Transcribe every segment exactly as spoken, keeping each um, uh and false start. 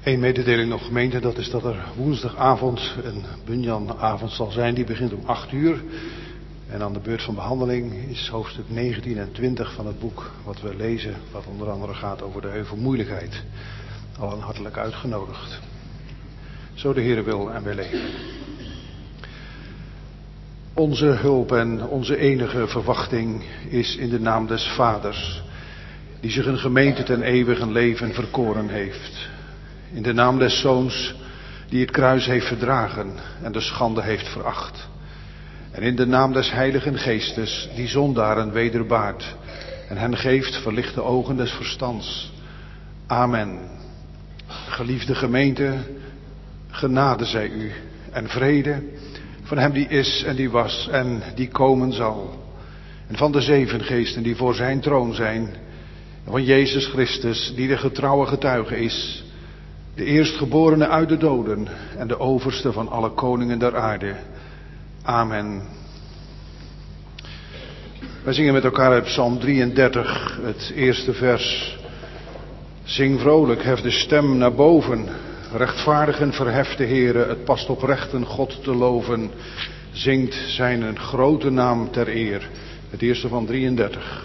Eén mededeling nog, gemeente, dat is dat er woensdagavond een bunyanavond zal zijn. Die begint om acht uur. En aan de beurt van behandeling is hoofdstuk negentien en twintig van het boek wat we lezen, wat onder andere gaat over de heuvelmoeilijkheid. Allen hartelijk uitgenodigd. Zo de Heere wil en wij leven. Onze hulp en onze enige verwachting is in de naam des Vaders, die zich een gemeente ten eeuwigen leven verkoren heeft. In de naam des Zoons, die het kruis heeft verdragen en de schande heeft veracht. En in de naam des Heiligen Geestes, die zondaren wederbaart en hen geeft verlichte ogen des verstands. Amen. Geliefde gemeente, genade zij u en vrede van hem die is en die was en die komen zal. En van de zeven geesten die voor zijn troon zijn. En van Jezus Christus, die de getrouwe getuige is. De eerstgeborene uit de doden en de overste van alle koningen der aarde. Amen. Wij zingen met elkaar uit Psalm drieëndertig, het eerste vers. Zing vrolijk, hef de stem naar boven. Rechtvaardig en verhef de Heere, het past oprecht een God te loven. Zingt zijn een grote naam ter eer. Het eerste van drieëndertig.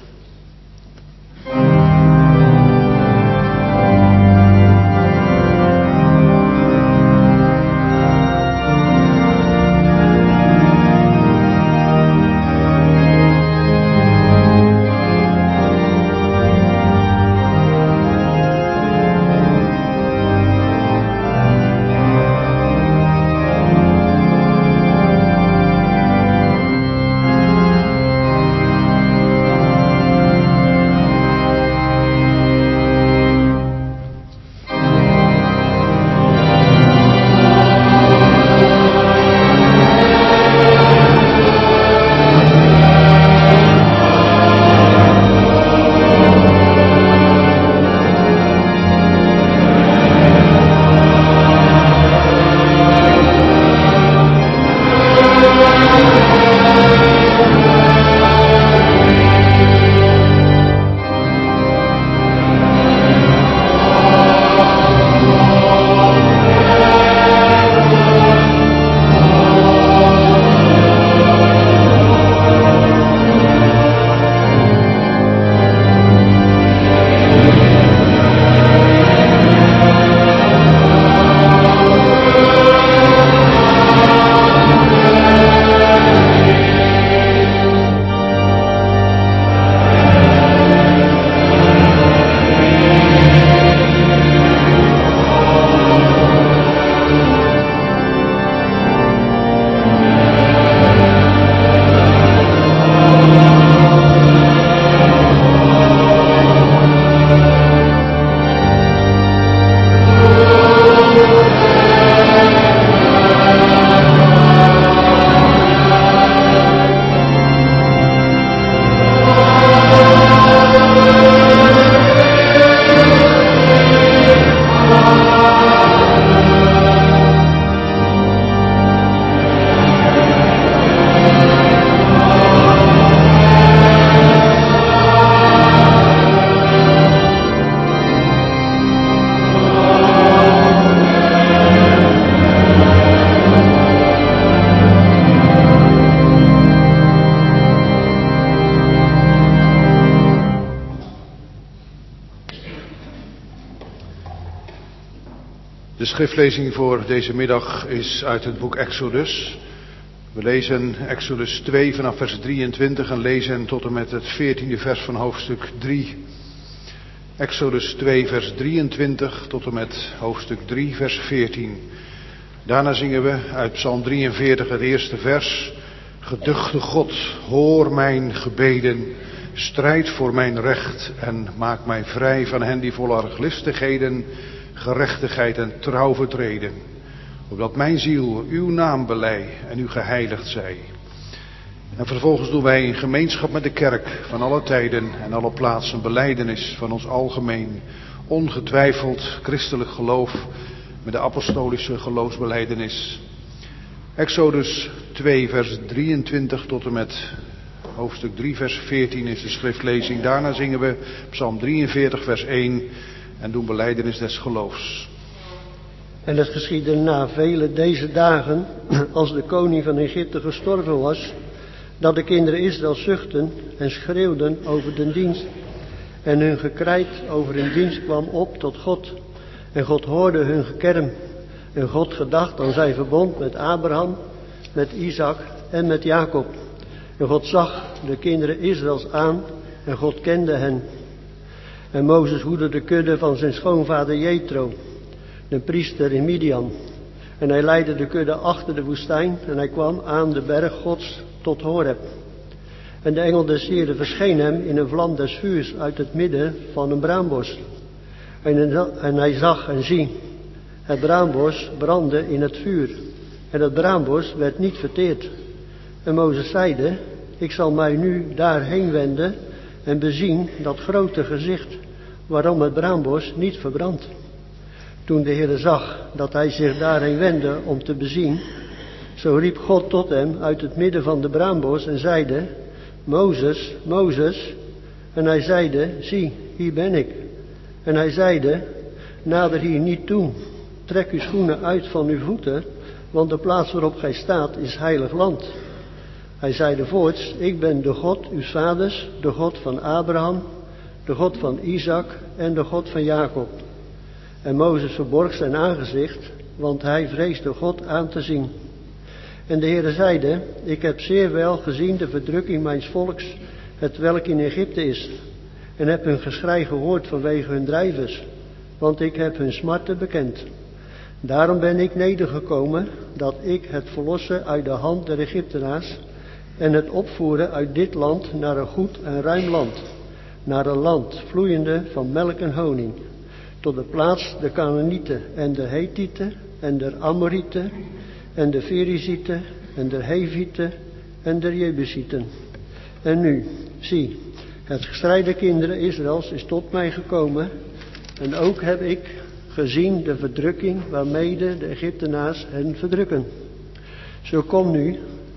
De schriftlezing voor deze middag is uit het boek Exodus. We lezen Exodus twee vanaf vers drieëntwintig en lezen tot en met het veertiende vers van hoofdstuk drie. Exodus twee vers drieëntwintig tot en met hoofdstuk drie vers veertien. Daarna zingen we uit Psalm drieënveertig het eerste vers. Geduchte God, hoor mijn gebeden, strijd voor mijn recht en maak mij vrij van hen die vol arglistigheden, gerechtigheid en trouw vertreden. Opdat mijn ziel uw naam belei en u geheiligd zij. En vervolgens doen wij in gemeenschap met de kerk van alle tijden en alle plaatsen belijdenis van ons algemeen, ongetwijfeld christelijk geloof met de apostolische geloofsbelijdenis. Exodus twee vers drieëntwintig tot en met hoofdstuk drie vers veertien is de schriftlezing. Daarna zingen we Psalm drieënveertig vers één en doen belijdenis des geloofs. En het geschiedde na vele deze dagen, als de koning van Egypte gestorven was, dat de kinderen Israël zuchtten en schreeuwden over de dienst. En hun gekrijt over hun dienst kwam op tot God. En God hoorde hun gekerm. En God gedacht aan zijn verbond met Abraham, met Isaac en met Jacob. En God zag de kinderen Israëls aan en God kende hen. En Mozes hoedde de kudde van zijn schoonvader Jethro, de priester in Midian. En hij leidde de kudde achter de woestijn en hij kwam aan de berg Gods tot Horeb. En de engel des Heren verscheen hem in een vlam des vuurs uit het midden van een braambos. En, en hij zag en zie, het braambos brandde in het vuur. En het braambos werd niet verteerd. En Mozes zeide, ik zal mij nu daarheen wenden en bezien dat grote gezicht, waarom het braambos niet verbrandt. Toen de Heere zag dat hij zich daarheen wendde om te bezien, zo riep God tot hem uit het midden van de braambos en zeide, Mozes, Mozes. En hij zeide, zie, hier ben ik. En hij zeide, nader hier niet toe, trek uw schoenen uit van uw voeten, want de plaats waarop gij staat is heilig land. Hij zeide voorts, ik ben de God uw vaders, de God van Abraham, de God van Isaac en de God van Jacob. En Mozes verborg zijn aangezicht, want hij vreesde God aan te zien. En de Heere zeide, ik heb zeer wel gezien de verdrukking mijns volks, het welk in Egypte is, en heb hun geschrei gehoord vanwege hun drijvers, want ik heb hun smarten bekend. Daarom ben ik nedergekomen, dat ik het verlossen uit de hand der Egyptenaars, en het opvoeren uit dit land naar een goed en ruim land, naar een land vloeiende van melk en honing, tot de plaats de Canaanieten en de Hethieten en de Amorieten en de Ferizieten en de Hevieten en de Jebusieten. En nu, zie, het gestrij der kinderen Israëls is tot mij gekomen, en ook heb ik gezien de verdrukking waarmede de Egyptenaars hen verdrukken. Zo kom nu,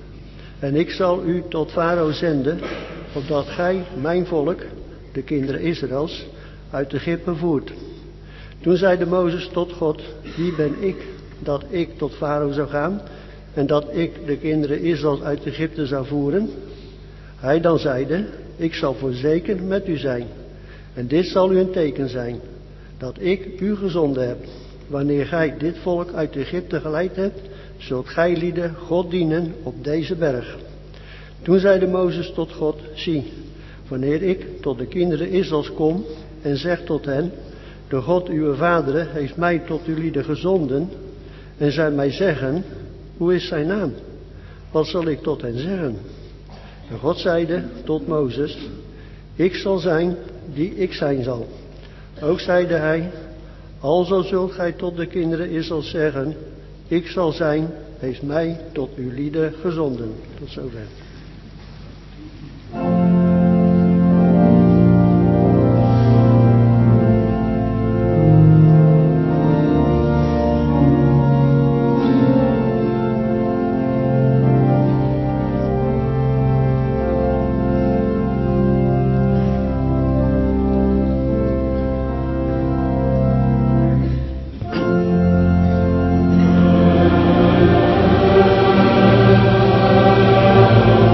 en ik zal u tot Farao zenden, opdat gij mijn volk, de kinderen Israëls, uit Egypte voert. Toen zeide Mozes tot God, wie ben ik, dat ik tot Farao zou gaan, en dat ik de kinderen Israëls uit Egypte zou voeren? Hij dan zeide, ik zal voorzeker met u zijn, en dit zal u een teken zijn, dat ik u gezonden heb. Wanneer gij dit volk uit Egypte geleid hebt, zult gij lieden God dienen op deze berg. Toen zeide Mozes tot God, zie, wanneer ik tot de kinderen Israëls kom en zeg tot hen, de God uw vaderen heeft mij tot uw lieden gezonden, en zij mij zeggen, hoe is zijn naam? Wat zal ik tot hen zeggen? En God zeide tot Mozes, ik zal zijn die ik zijn zal. Ook zeide hij, alzo zult gij tot de kinderen Israëls zeggen, ik zal zijn, heeft mij tot uw lieden gezonden. Tot zover. Amen.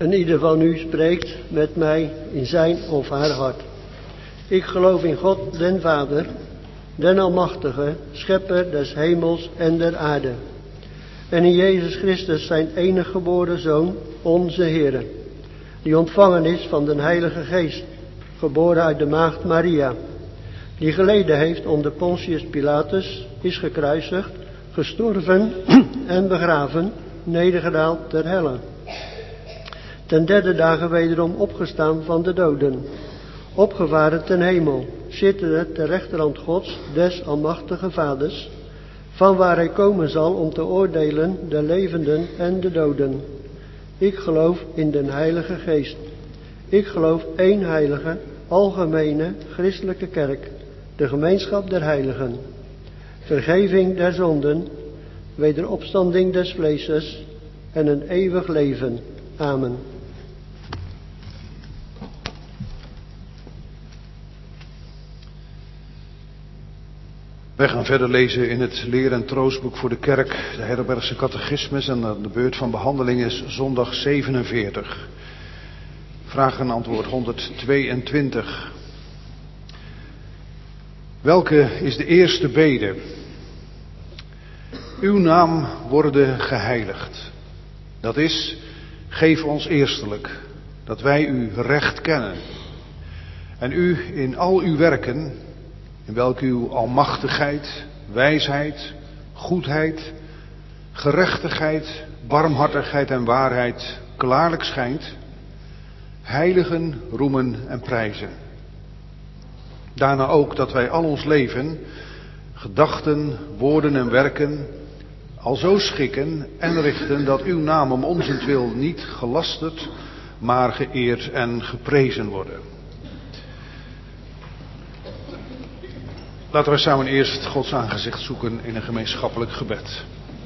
En ieder van u spreekt met mij in zijn of haar hart. Ik geloof in God, den Vader, den Almachtige, schepper des hemels en der aarde. En in Jezus Christus zijn enige geboren Zoon, onze Heere, die ontvangen is van den Heilige Geest, geboren uit de maagd Maria, die geleden heeft onder Pontius Pilatus, is gekruisigd, gestorven en begraven, nedergedaald ter helle. Ten derde dagen wederom opgestaan van de doden, opgevaren ten hemel, zittende ter rechterhand Gods, des almachtige Vaders, van waar hij komen zal om te oordelen de levenden en de doden. Ik geloof in den Heilige Geest. Ik geloof één heilige, algemene, christelijke kerk, de gemeenschap der heiligen, vergeving der zonden, wederopstanding des vleeses en een eeuwig leven. Amen. Wij gaan verder lezen in het leer- en troostboek voor de kerk, de Heidelbergse catechismus, en de beurt van behandeling is zondag zevenenveertig. Vraag en antwoord honderdtweeëntwintig. Welke is de eerste bede? Uw naam worden geheiligd. Dat is, geef ons eerstelijk, dat wij u recht kennen. En u in al uw werken, in welke uw almachtigheid, wijsheid, goedheid, gerechtigheid, barmhartigheid en waarheid klaarlijk schijnt, heiligen, roemen en prijzen. Daarna ook dat wij al ons leven, gedachten, woorden en werken, al zo schikken en richten dat uw naam om onzentwil niet gelasterd, maar geëerd en geprezen worden. Laten we samen eerst Gods aangezicht zoeken in een gemeenschappelijk gebed.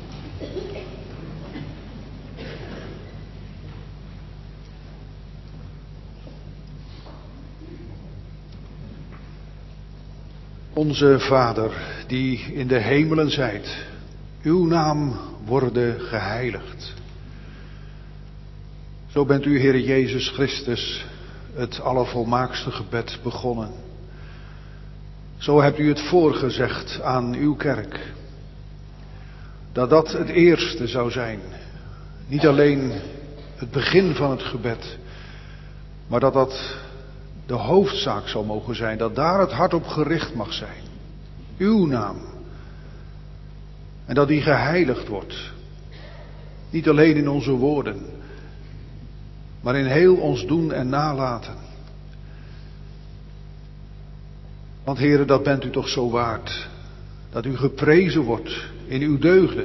Onze Vader, die in de hemelen zijt, uw naam worden geheiligd. Zo bent u, Heere Jezus Christus, het allervolmaakste gebed begonnen. Zo hebt u het voorgezegd aan uw kerk. Dat dat het eerste zou zijn. Niet alleen het begin van het gebed, maar dat dat de hoofdzaak zou mogen zijn. Dat daar het hart op gericht mag zijn. Uw naam. En dat die geheiligd wordt. Niet alleen in onze woorden, maar in heel ons doen en nalaten. Want Heere, dat bent u toch zo waard. Dat u geprezen wordt in uw deugden.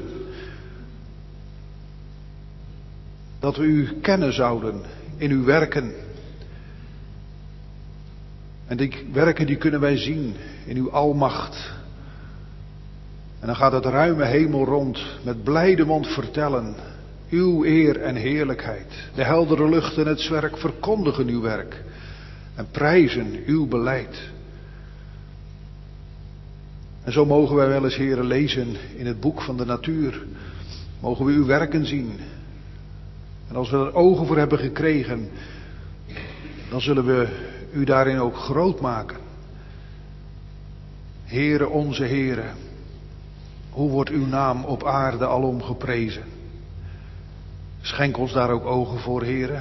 Dat we u kennen zouden in uw werken. En die werken die kunnen wij zien in uw almacht. En dan gaat het ruime hemel rond met blijde mond vertellen. Uw eer en heerlijkheid. De heldere lucht en het zwerk verkondigen uw werk. En prijzen uw beleid. En zo mogen wij wel eens, Heere, lezen in het boek van de natuur. Mogen we uw werken zien. En als we er ogen voor hebben gekregen, dan zullen we u daarin ook groot maken. Heere, onze Heere, hoe wordt uw naam op aarde alom geprezen? Schenk ons daar ook ogen voor, Heere.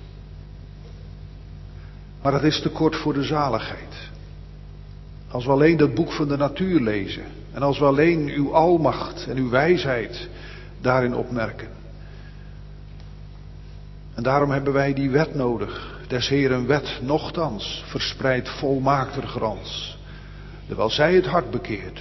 Maar dat is te kort voor de zaligheid. Als we alleen dat boek van de natuur lezen. En als we alleen uw almacht en uw wijsheid daarin opmerken. En daarom hebben wij die wet nodig. Des Heeren wet nochtans verspreidt volmaakter glans. Terwijl zij het hart bekeert.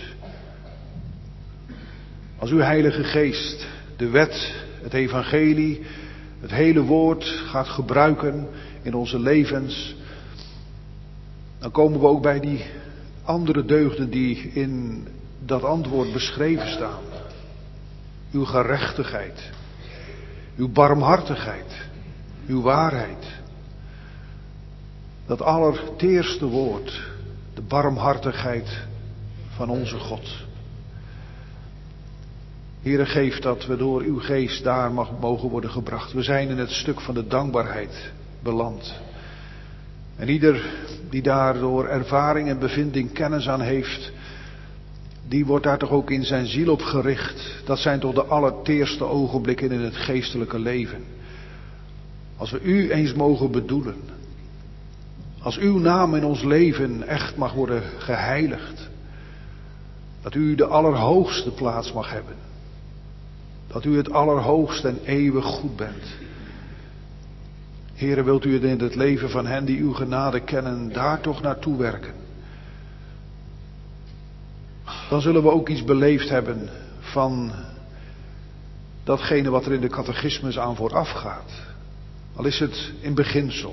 Als uw Heilige Geest de wet, het evangelie, het hele woord gaat gebruiken in onze levens. Dan komen we ook bij die andere deugden die in dat antwoord beschreven staan. Uw gerechtigheid, uw barmhartigheid, uw waarheid. Dat allerteerste woord, de barmhartigheid van onze God. Heere, geef dat we door uw geest daar mag, mogen worden gebracht. We zijn in het stuk van de dankbaarheid beland. En ieder die daar door ervaring en bevinding kennis aan heeft, die wordt daar toch ook in zijn ziel op gericht. Dat zijn toch de allerteerste ogenblikken in het geestelijke leven. Als we u eens mogen bedoelen. Als uw naam in ons leven echt mag worden geheiligd. Dat u de allerhoogste plaats mag hebben. Dat u het allerhoogst en eeuwig goed bent. Heere, wilt u het in het leven van hen die uw genade kennen, daar toch naartoe werken. Dan zullen we ook iets beleefd hebben van datgene wat er in de catechismus aan vooraf gaat. Al is het in beginsel.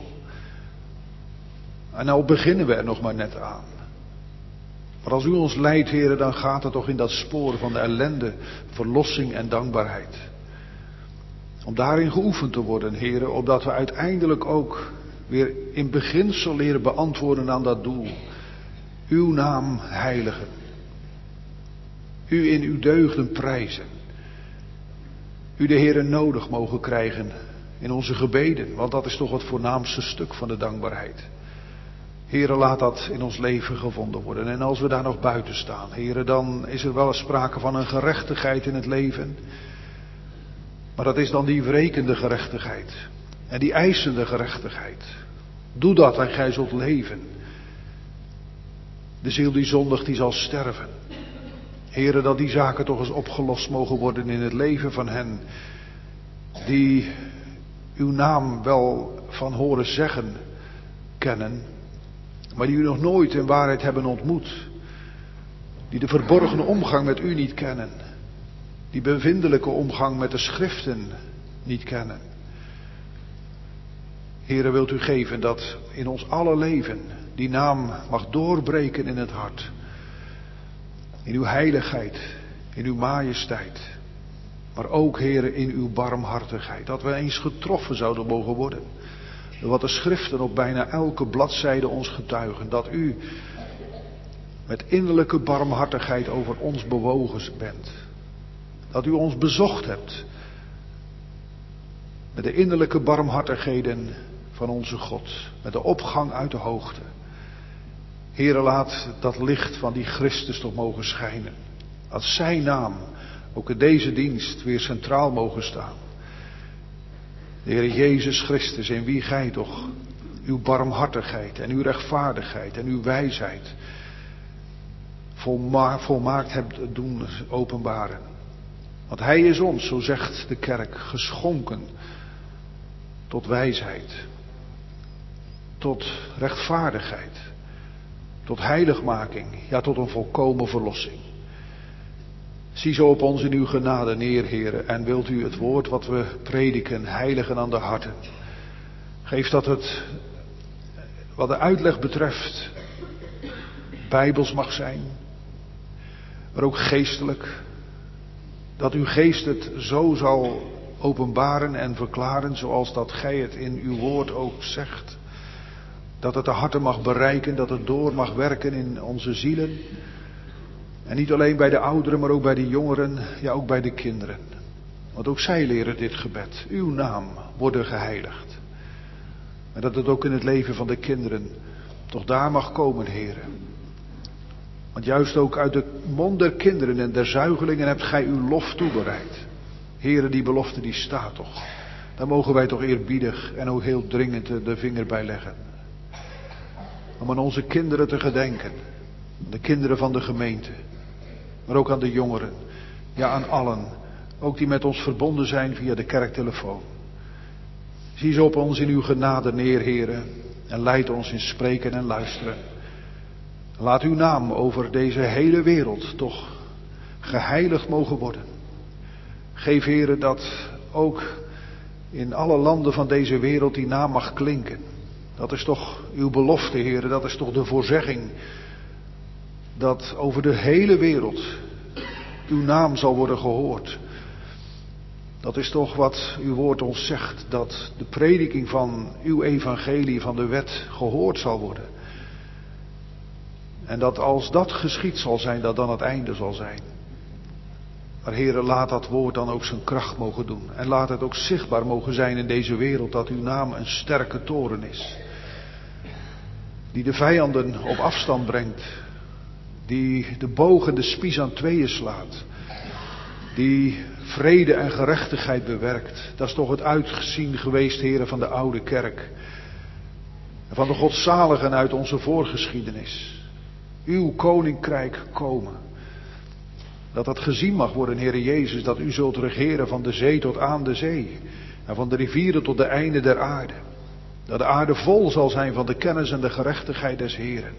En nou beginnen we er nog maar net aan. Maar als u ons leidt, Heere, dan gaat het toch in dat spoor van de ellende, verlossing en dankbaarheid. Om daarin geoefend te worden, Heere, opdat we uiteindelijk ook weer in beginsel leren beantwoorden aan dat doel. Uw naam heiligen. U in uw deugden prijzen. U de Heere nodig mogen krijgen in onze gebeden, want dat is toch het voornaamste stuk van de dankbaarheid. Heere, laat dat in ons leven gevonden worden. En als we daar nog buiten staan, Heere, dan is er wel eens sprake van een gerechtigheid in het leven. Maar dat is dan die wrekende gerechtigheid. En die eisende gerechtigheid. Doe dat en gij zult leven. De ziel die zondigt, die zal sterven. Heere, dat die zaken toch eens opgelost mogen worden in het leven van hen die uw naam wel van horen zeggen kennen, maar die u nog nooit in waarheid hebben ontmoet. Die de verborgene omgang met u niet kennen. Die bevindelijke omgang met de schriften niet kennen. Heere, wilt u geven dat in ons alle leven die naam mag doorbreken in het hart. In uw heiligheid, in uw majesteit. Maar ook, Heere, in uw barmhartigheid. Dat we eens getroffen zouden mogen worden. Door wat de schriften op bijna elke bladzijde ons getuigen. Dat u met innerlijke barmhartigheid over ons bewogen bent. Dat u ons bezocht hebt. Met de innerlijke barmhartigheden van onze God. Met de opgang uit de hoogte. Heere, laat dat licht van die Christus toch mogen schijnen. Dat zijn naam ook in deze dienst weer centraal mogen staan. De Heer Jezus Christus, in wie gij toch uw barmhartigheid en uw rechtvaardigheid en uw wijsheid volma- volmaakt hebt doen openbaren. Want hij is ons, zo zegt de kerk, geschonken tot wijsheid, tot rechtvaardigheid, tot heiligmaking, ja, tot een volkomen verlossing. Zie zo op ons in uw genade neer, Heere, en wilt u het woord wat we prediken heiligen aan de harten. Geef dat het, wat de uitleg betreft, bijbels mag zijn, maar ook geestelijk. Dat uw geest het zo zal openbaren en verklaren, zoals dat gij het in uw woord ook zegt. Dat het de harten mag bereiken, dat het door mag werken in onze zielen. En niet alleen bij de ouderen, maar ook bij de jongeren, ja ook bij de kinderen. Want ook zij leren dit gebed. Uw naam worden geheiligd. En dat het ook in het leven van de kinderen toch daar mag komen, Heere. Want juist ook uit de mond der kinderen en der zuigelingen hebt gij uw lof toebereid. Heere, die belofte die staat toch. Daar mogen wij toch eerbiedig en ook heel dringend de vinger bij leggen. Om aan onze kinderen te gedenken. De kinderen van de gemeente. Maar ook aan de jongeren. Ja, aan allen. Ook die met ons verbonden zijn via de kerktelefoon. Zie zo op ons in uw genade neer, Heere. En leid ons in spreken en luisteren. Laat uw naam over deze hele wereld toch geheiligd mogen worden. Geef, Heere, dat ook in alle landen van deze wereld die naam mag klinken. Dat is toch uw belofte, Heere. Dat is toch de voorzegging. Dat over de hele wereld uw naam zal worden gehoord. Dat is toch wat uw woord ons zegt. Dat de prediking van uw evangelie, van de wet, gehoord zal worden. En dat als dat geschied zal zijn, dat dan het einde zal zijn. Maar Heere, laat dat woord dan ook zijn kracht mogen doen. En laat het ook zichtbaar mogen zijn in deze wereld dat uw naam een sterke toren is. Die de vijanden op afstand brengt. Die de boog en de spies aan tweeën slaat. Die vrede en gerechtigheid bewerkt. Dat is toch het uitgezien geweest, Heere, van de oude kerk. En van de godzaligen uit onze voorgeschiedenis. Uw koninkrijk komen. Dat dat gezien mag worden, Heere Jezus, dat u zult regeren van de zee tot aan de zee. En van de rivieren tot de einde der aarde. Dat de aarde vol zal zijn van de kennis en de gerechtigheid des Heeren.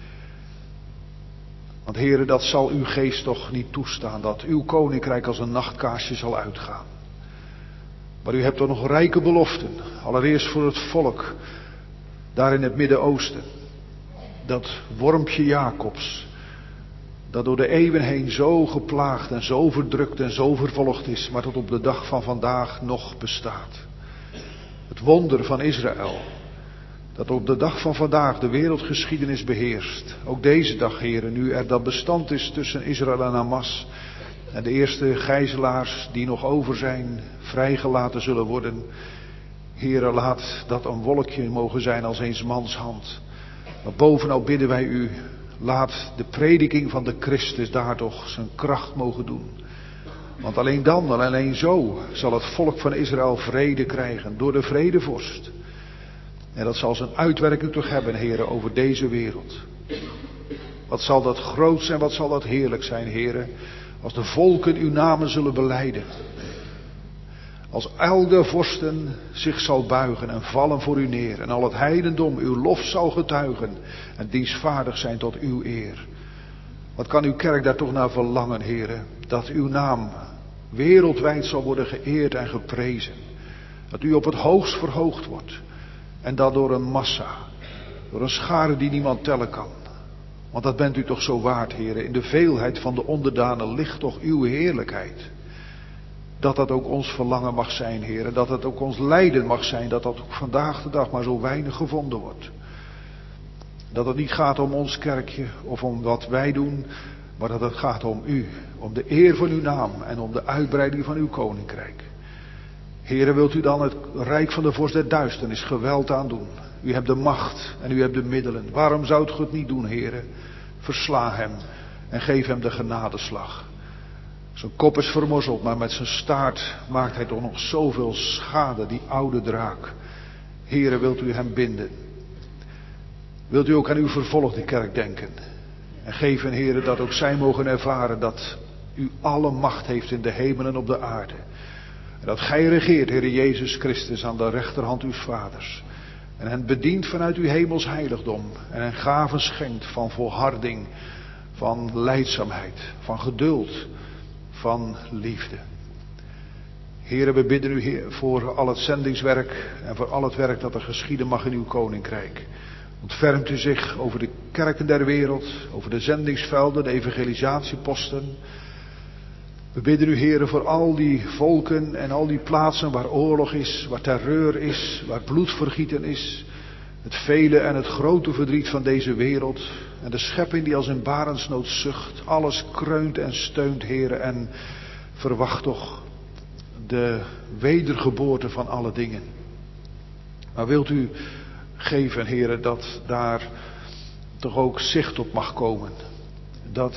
Want Heere, dat zal uw geest toch niet toestaan, dat uw koninkrijk als een nachtkaarsje zal uitgaan. Maar u hebt er nog rijke beloften, allereerst voor het volk, daar in het Midden-Oosten. Dat wormpje Jacobs, dat door de eeuwen heen zo geplaagd en zo verdrukt en zo vervolgd is, maar tot op de dag van vandaag nog bestaat. Het wonder van Israël, dat op de dag van vandaag de wereldgeschiedenis beheerst. Ook deze dag, heren, nu er dat bestand is tussen Israël en Hamas. En de eerste gijzelaars die nog over zijn, vrijgelaten zullen worden. Heren, laat dat een wolkje mogen zijn als eens mans hand. Maar bovenal bidden wij u, laat de prediking van de Christus daar toch zijn kracht mogen doen. Want alleen dan en alleen zo zal het volk van Israël vrede krijgen, door de vredevorst. En dat zal zijn uitwerking toch hebben, heren, over deze wereld. Wat zal dat groot zijn, wat zal dat heerlijk zijn, heren, als de volken uw namen zullen belijden. Als al de vorsten zich zal buigen en vallen voor u neer. En al het heidendom uw lof zal getuigen en dienstvaardig zijn tot uw eer. Wat kan uw kerk daar toch naar verlangen, heren, dat uw naam wereldwijd zal worden geëerd en geprezen. Dat u op het hoogst verhoogd wordt. En dat door een massa, door een schare die niemand tellen kan. Want dat bent u toch zo waard, heren. In de veelheid van de onderdanen ligt toch uw heerlijkheid. Dat dat ook ons verlangen mag zijn, heren. Dat het ook ons lijden mag zijn. Dat dat ook vandaag de dag maar zo weinig gevonden wordt. Dat het niet gaat om ons kerkje of om wat wij doen. Maar dat het gaat om u. Om de eer van uw naam en om de uitbreiding van uw koninkrijk. Heren, wilt u dan het rijk van de vorst der duisternis geweld aandoen? U hebt de macht en u hebt de middelen. Waarom zou het niet doen, heren? Versla hem en geef hem de genadeslag. Zijn kop is vermorzeld, maar met zijn staart maakt hij toch nog zoveel schade, die oude draak. Heren, wilt u hem binden? Wilt u ook aan uw vervolgde kerk denken? En geef hen, heren, dat ook zij mogen ervaren dat u alle macht heeft in de hemel en op de aarde. En dat gij regeert, Heere Jezus Christus, aan de rechterhand uw vaders. En hen bedient vanuit uw hemels heiligdom. En hen gaven schenkt van volharding, van lijdzaamheid, van geduld, van liefde. Heere, we bidden u Heer, voor al het zendingswerk en voor al het werk dat er geschieden mag in uw koninkrijk. Ontfermt u zich over de kerken der wereld, over de zendingsvelden, de evangelisatieposten. We bidden u, Heere, voor al die volken en al die plaatsen waar oorlog is, waar terreur is, waar bloedvergieten is. Het vele en het grote verdriet van deze wereld. En de schepping die als in barensnood zucht. Alles kreunt en steunt, Heere, en verwacht toch de wedergeboorte van alle dingen. Maar wilt u geven, Heere, dat daar toch ook zicht op mag komen. Dat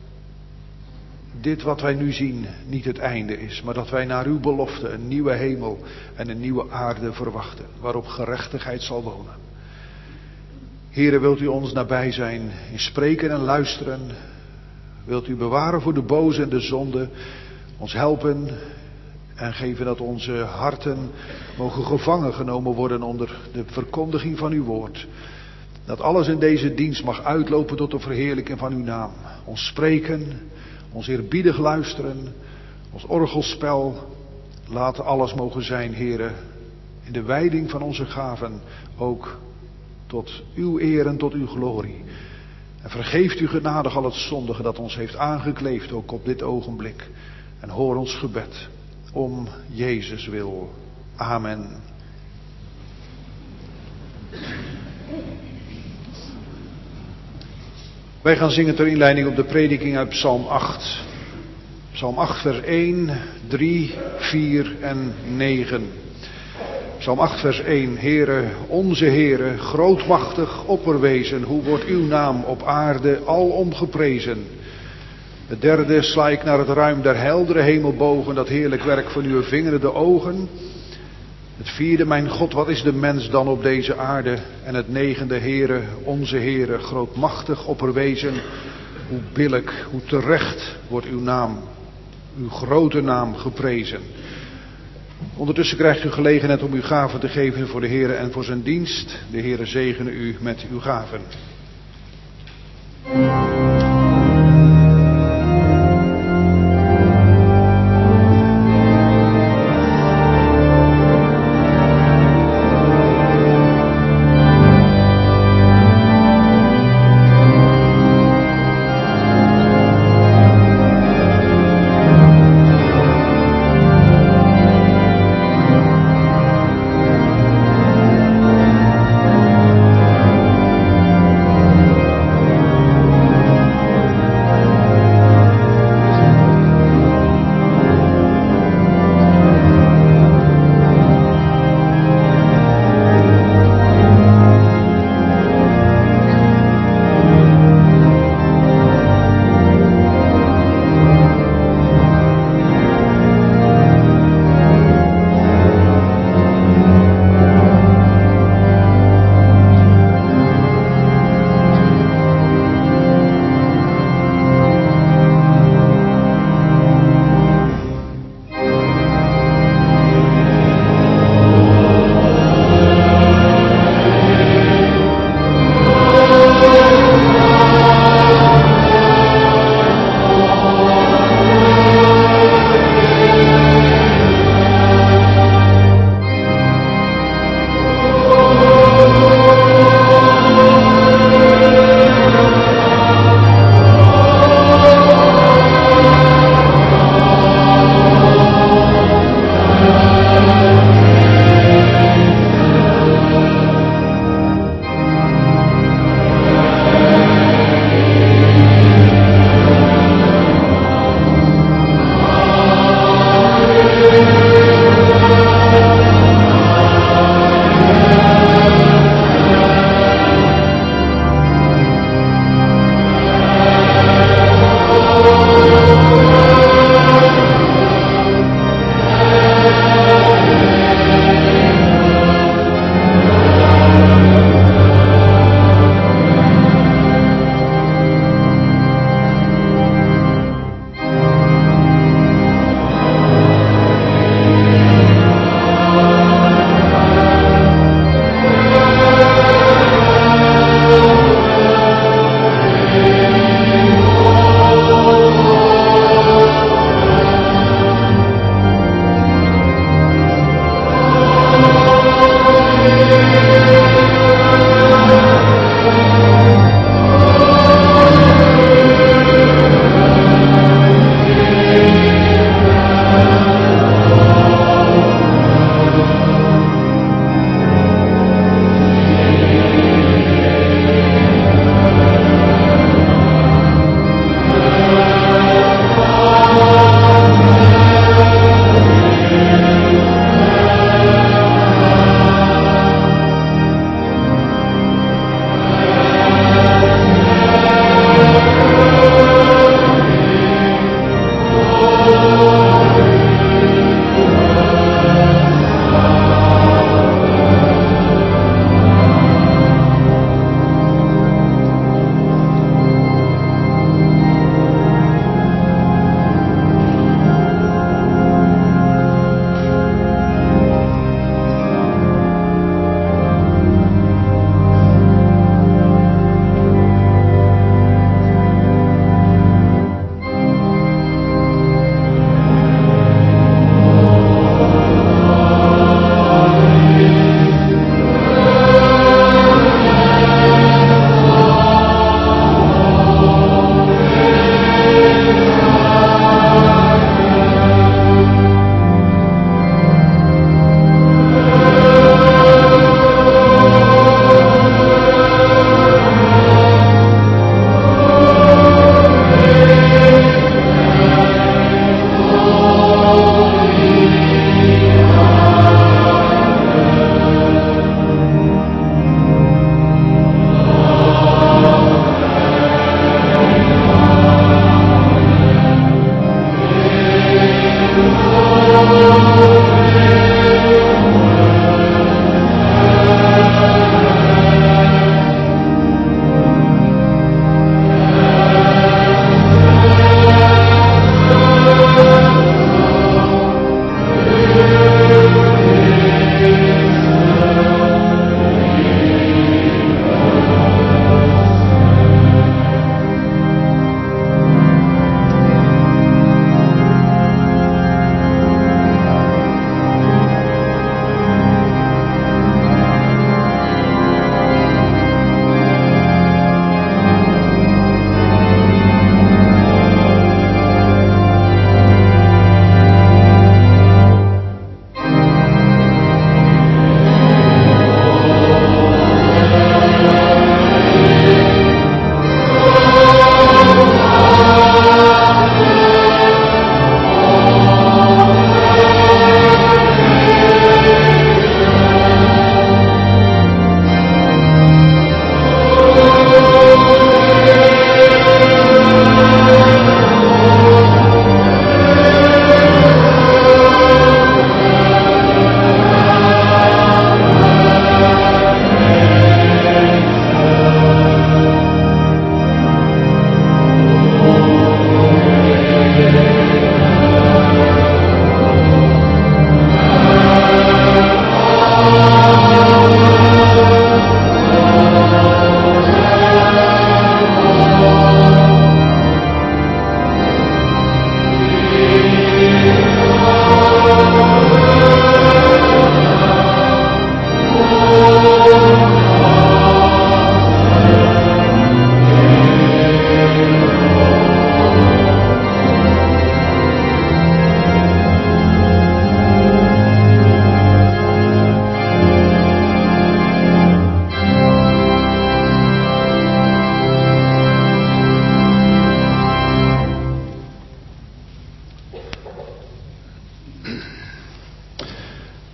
dit wat wij nu zien niet het einde is, maar dat wij naar uw belofte een nieuwe hemel en een nieuwe aarde verwachten, waarop gerechtigheid zal wonen. Heere, wilt u ons nabij zijn in spreken en luisteren? Wilt u bewaren voor de boze en de zonde? Ons helpen en geven dat onze harten mogen gevangen genomen worden onder de verkondiging van uw woord. Dat alles in deze dienst mag uitlopen tot de verheerlijking van uw naam. Ons spreken, ons eerbiedig luisteren, ons orgelspel, laat alles mogen zijn, Heere, in de wijding van onze gaven, ook tot uw eer en tot uw glorie. En vergeeft u genadig al het zondige dat ons heeft aangekleefd, ook op dit ogenblik. En hoor ons gebed, om Jezus wil. Amen. Wij gaan zingen ter inleiding op de prediking uit Psalm acht. Psalm acht, vers één, drie, vier en negen. Psalm acht, vers één. Heere, onze Heere, grootmachtig opperwezen, hoe wordt uw naam op aarde alom geprezen. Het derde, sla ik naar het ruim der heldere hemelbogen, dat heerlijk werk van uw vingerende ogen. Het vierde, mijn God, wat is de mens dan op deze aarde? En het negende, Heere, onze Heere, grootmachtig opperwezen, hoe billijk, hoe terecht wordt uw naam, uw grote naam geprezen. Ondertussen krijgt u gelegenheid om uw gaven te geven voor de Heere en voor zijn dienst. De Heere zegene u met uw gaven.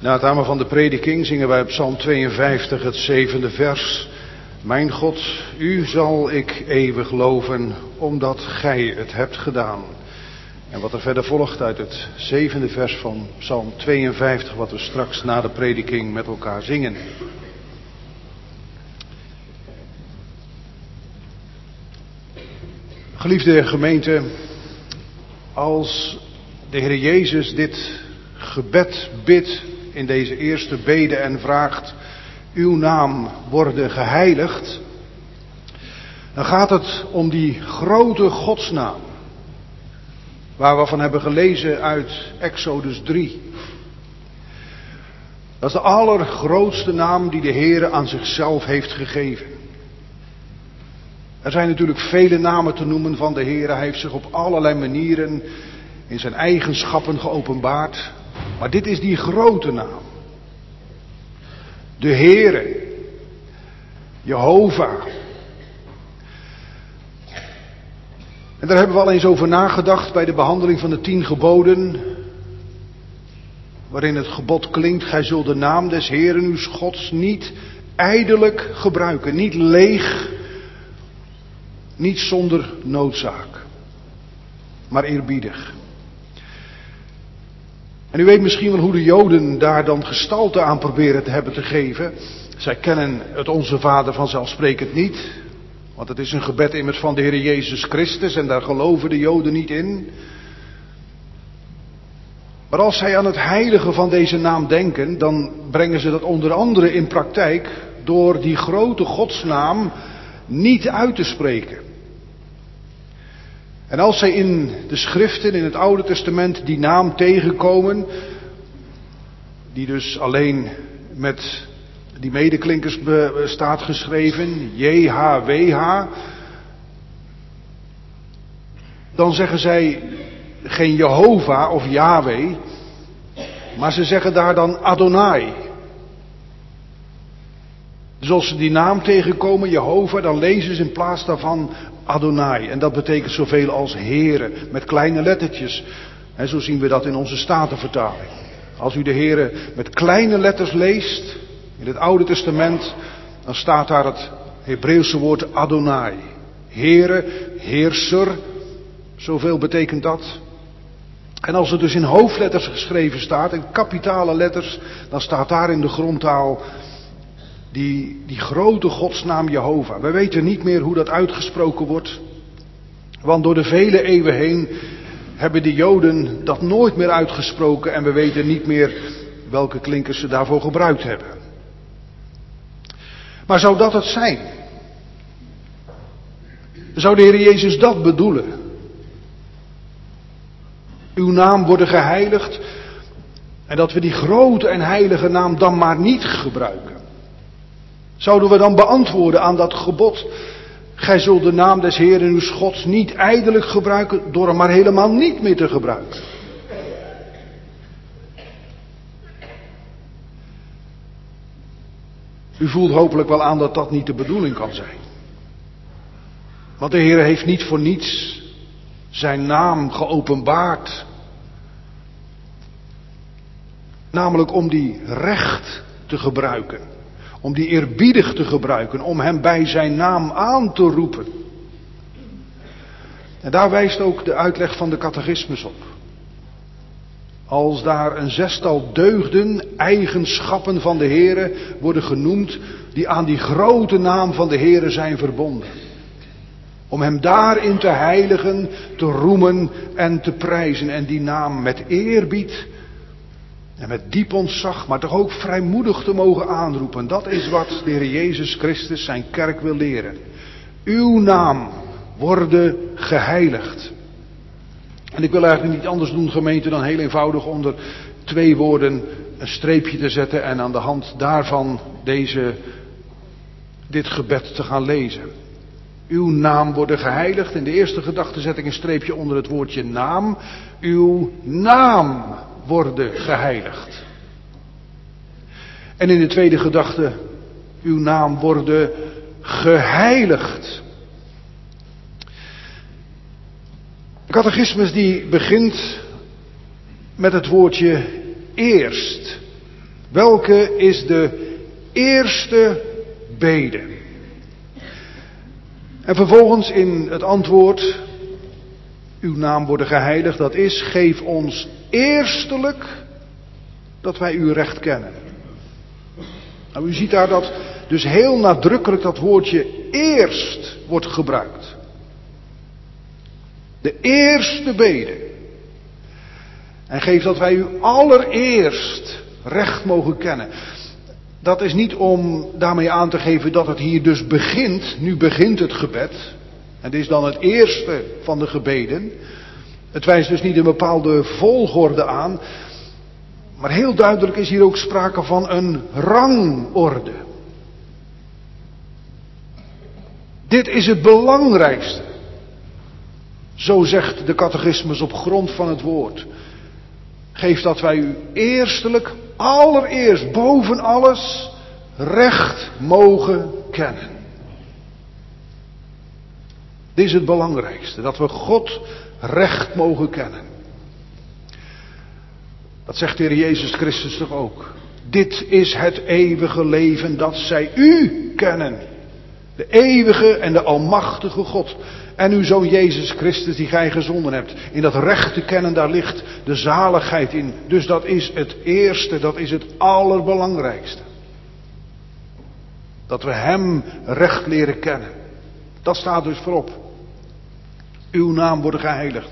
Na het amen van de prediking zingen wij op Psalm tweeënvijftig het zevende vers. Mijn God, u zal ik eeuwig loven, omdat gij het hebt gedaan. En wat er verder volgt uit het zevende vers van Psalm tweeënvijftig, wat we straks na de prediking met elkaar zingen. Geliefde gemeente, als de Heer Jezus dit gebed bidt in deze eerste bede en vraagt, uw naam worden geheiligd, dan gaat het om die grote godsnaam, waar we van hebben gelezen uit Exodus drie. Dat is de allergrootste naam die de Heer aan zichzelf heeft gegeven. Er zijn natuurlijk vele namen te noemen van de Heer. Hij heeft zich op allerlei manieren in zijn eigenschappen geopenbaard. Maar dit is die grote naam. De Heere, Jehovah. En daar hebben we al eens over nagedacht bij de behandeling van de tien geboden. Waarin het gebod klinkt, gij zult de naam des Heeren uws Gods niet ijdelijk gebruiken. Niet leeg, niet zonder noodzaak. Maar eerbiedig. En u weet misschien wel hoe de Joden daar dan gestalte aan proberen te hebben te geven. Zij kennen het Onze Vader vanzelfsprekend niet. Want het is een gebed immers van de Heer Jezus Christus en daar geloven de Joden niet in. Maar als zij aan het heilige van deze naam denken, dan brengen ze dat onder andere in praktijk door die grote godsnaam niet uit te spreken. En als zij in de schriften, in het Oude Testament, die naam tegenkomen, die dus alleen met die medeklinkers be, staat geschreven, J H W H, dan zeggen zij geen Jehovah of Yahweh, maar ze zeggen daar dan Adonai. Dus als ze die naam tegenkomen, Jehovah, dan lezen ze in plaats daarvan Adonai. En dat betekent zoveel als Heere, met kleine lettertjes. En zo zien we dat in onze Statenvertaling. Als u de Heere met kleine letters leest, in het Oude Testament, dan staat daar het Hebreeuwse woord Adonai. Heere, heerser, zoveel betekent dat. En als het dus in hoofdletters geschreven staat, in kapitale letters, dan staat daar in de grondtaal die, die grote godsnaam Jehovah. We weten niet meer hoe dat uitgesproken wordt, want door de vele eeuwen heen hebben de Joden dat nooit meer uitgesproken en we weten niet meer welke klinkers ze daarvoor gebruikt hebben. Maar zou dat het zijn? Zou de Heer Jezus dat bedoelen? Uw naam worden geheiligd en dat we die grote en heilige naam dan maar niet gebruiken. Zouden we dan beantwoorden aan dat gebod, gij zult de naam des Heeren uws Gods niet ijdelijk gebruiken door hem maar helemaal niet meer te gebruiken? U voelt hopelijk wel aan dat dat niet de bedoeling kan zijn. Want de Heer heeft niet voor niets zijn naam geopenbaard. Namelijk om die recht te gebruiken. Om die eerbiedig te gebruiken. Om hem bij zijn naam aan te roepen. En daar wijst ook de uitleg van de catechismus op. Als daar een zestal deugden, eigenschappen van de Heere worden genoemd, die aan die grote naam van de Heere zijn verbonden. Om hem daarin te heiligen, te roemen en te prijzen. En die naam met eerbied en met diep ontzag, maar toch ook vrijmoedig te mogen aanroepen. Dat is wat de Heer Jezus Christus zijn kerk wil leren. Uw naam worden geheiligd. En ik wil eigenlijk niet anders doen, gemeente, dan heel eenvoudig onder twee woorden een streepje te zetten en aan de hand daarvan deze, dit gebed te gaan lezen. Uw naam worden geheiligd. In de eerste gedachte zet ik een streepje onder het woordje naam. Uw naam worden geheiligd. En in de tweede gedachte, uw naam worden geheiligd. De catechismus die begint met het woordje eerst. Welke is de eerste bede? En vervolgens in het antwoord, uw naam worden geheiligd, dat is, geef ons eerstelijk dat wij uw recht kennen. Nou, u ziet daar dat dus heel nadrukkelijk dat woordje eerst wordt gebruikt. De eerste bede. En geef dat wij u allereerst recht mogen kennen. Dat is niet om daarmee aan te geven dat het hier dus begint. Nu begint het gebed. En dit is dan het eerste van de gebeden. Het wijst dus niet een bepaalde volgorde aan. Maar heel duidelijk is hier ook sprake van een rangorde. Dit is het belangrijkste. Zo zegt de catechismus op grond van het woord. Geef dat wij u eerstelijk, allereerst, boven alles, recht mogen kennen. Dit is het belangrijkste, dat we God recht mogen kennen. Dat zegt de Heer Jezus Christus toch ook. Dit is het eeuwige leven, dat zij u kennen. De eeuwige en de almachtige God. En uw Zoon Jezus Christus die gij gezonden hebt. In dat recht te kennen, daar ligt de zaligheid in. Dus dat is het eerste, dat is het allerbelangrijkste. Dat we hem recht leren kennen. Dat staat dus voorop. Uw naam wordt geheiligd.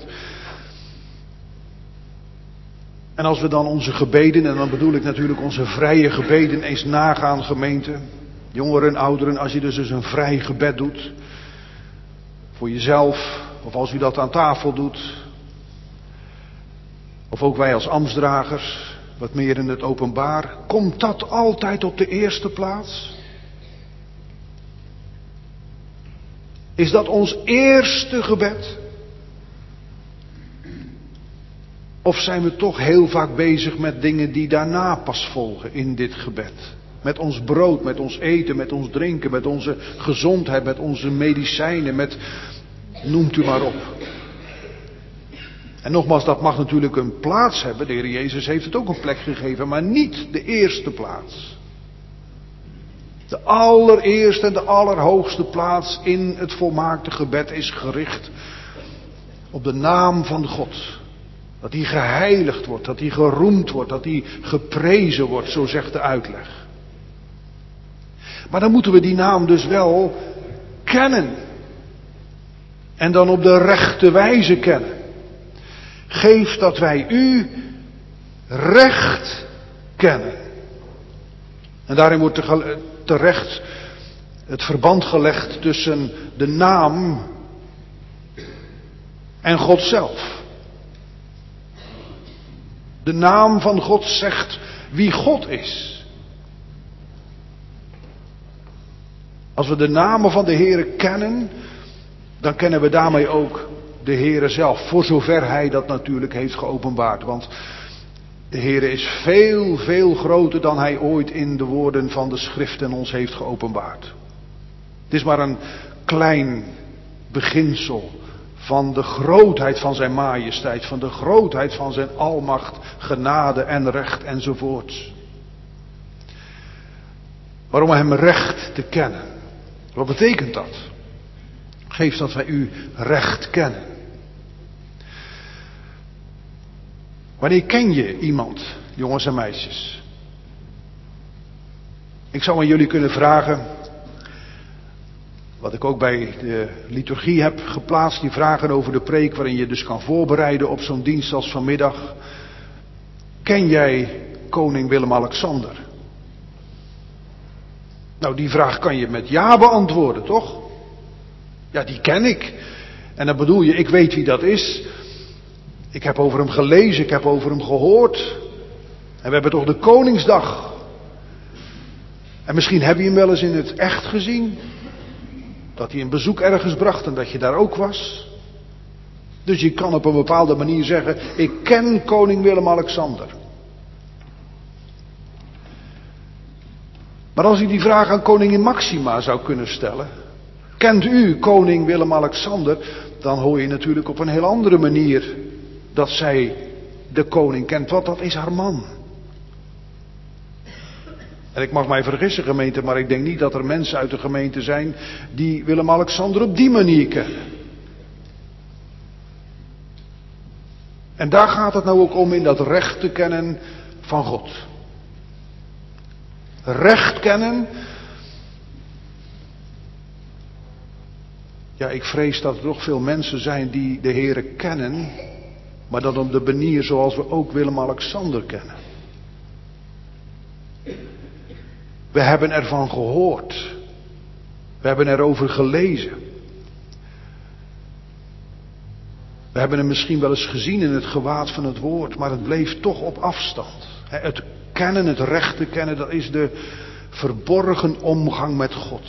En als we dan onze gebeden, en dan bedoel ik natuurlijk onze vrije gebeden, eens nagaan, gemeente. Jongeren, ouderen, als je dus eens een vrij gebed doet. Voor jezelf, of als u dat aan tafel doet. Of ook wij als ambtsdragers, wat meer in het openbaar. Komt dat altijd op de eerste plaats? Is dat ons eerste gebed? Of zijn we toch heel vaak bezig met dingen die daarna pas volgen in dit gebed? Met ons brood, met ons eten, met ons drinken, met onze gezondheid, met onze medicijnen, met... noemt u maar op. En nogmaals, dat mag natuurlijk een plaats hebben. De Heer Jezus heeft het ook een plek gegeven, maar niet de eerste plaats. De allereerste en de allerhoogste plaats in het volmaakte gebed is gericht op de naam van God. Dat die geheiligd wordt, dat die geroemd wordt, dat die geprezen wordt, zo zegt de uitleg. Maar dan moeten we die naam dus wel kennen. En dan op de rechte wijze kennen. Geef dat wij u recht kennen. En daarin wordt terecht het verband gelegd tussen de naam en God zelf. De naam van God zegt wie God is. Als we de namen van de Heere kennen, dan kennen we daarmee ook de Heere zelf. Voor zover Hij dat natuurlijk heeft geopenbaard. Want de Heere is veel, veel groter dan Hij ooit in de woorden van de Schriften ons heeft geopenbaard. Het is maar een klein beginsel van de grootheid van zijn majesteit, van de grootheid van zijn almacht, genade en recht enzovoorts. Maar om hem recht te kennen, wat betekent dat? Geef dat wij u recht kennen. Wanneer ken je iemand, jongens en meisjes? Ik zou aan jullie kunnen vragen, wat ik ook bij de liturgie heb geplaatst, die vragen over de preek waarin je dus kan voorbereiden op zo'n dienst als vanmiddag. Ken jij koning Willem-Alexander? Nou, die vraag kan je met ja beantwoorden, toch? Ja, die ken ik. En dan bedoel je, ik weet wie dat is. Ik heb over hem gelezen, ik heb over hem gehoord. En we hebben toch de Koningsdag. En misschien heb je hem wel eens in het echt gezien. Dat hij een bezoek ergens bracht en dat je daar ook was. Dus je kan op een bepaalde manier zeggen, ik ken koning Willem-Alexander. Maar als ik die vraag aan koningin Maxima zou kunnen stellen, kent u koning Willem-Alexander? Dan hoor je natuurlijk op een heel andere manier dat zij de koning kent, want dat is haar man. En ik mag mij vergissen, gemeente, maar ik denk niet dat er mensen uit de gemeente zijn die Willem-Alexander op die manier kennen. En daar gaat het nou ook om, in dat recht te kennen van God. Recht kennen. Ja, ik vrees dat er nog veel mensen zijn die de Heere kennen, maar dan op de manier zoals we ook Willem-Alexander kennen. We hebben ervan gehoord. We hebben erover gelezen. We hebben hem misschien wel eens gezien in het gewaad van het woord, maar het bleef toch op afstand. Het kennen, het rechte kennen, dat is de verborgen omgang met God.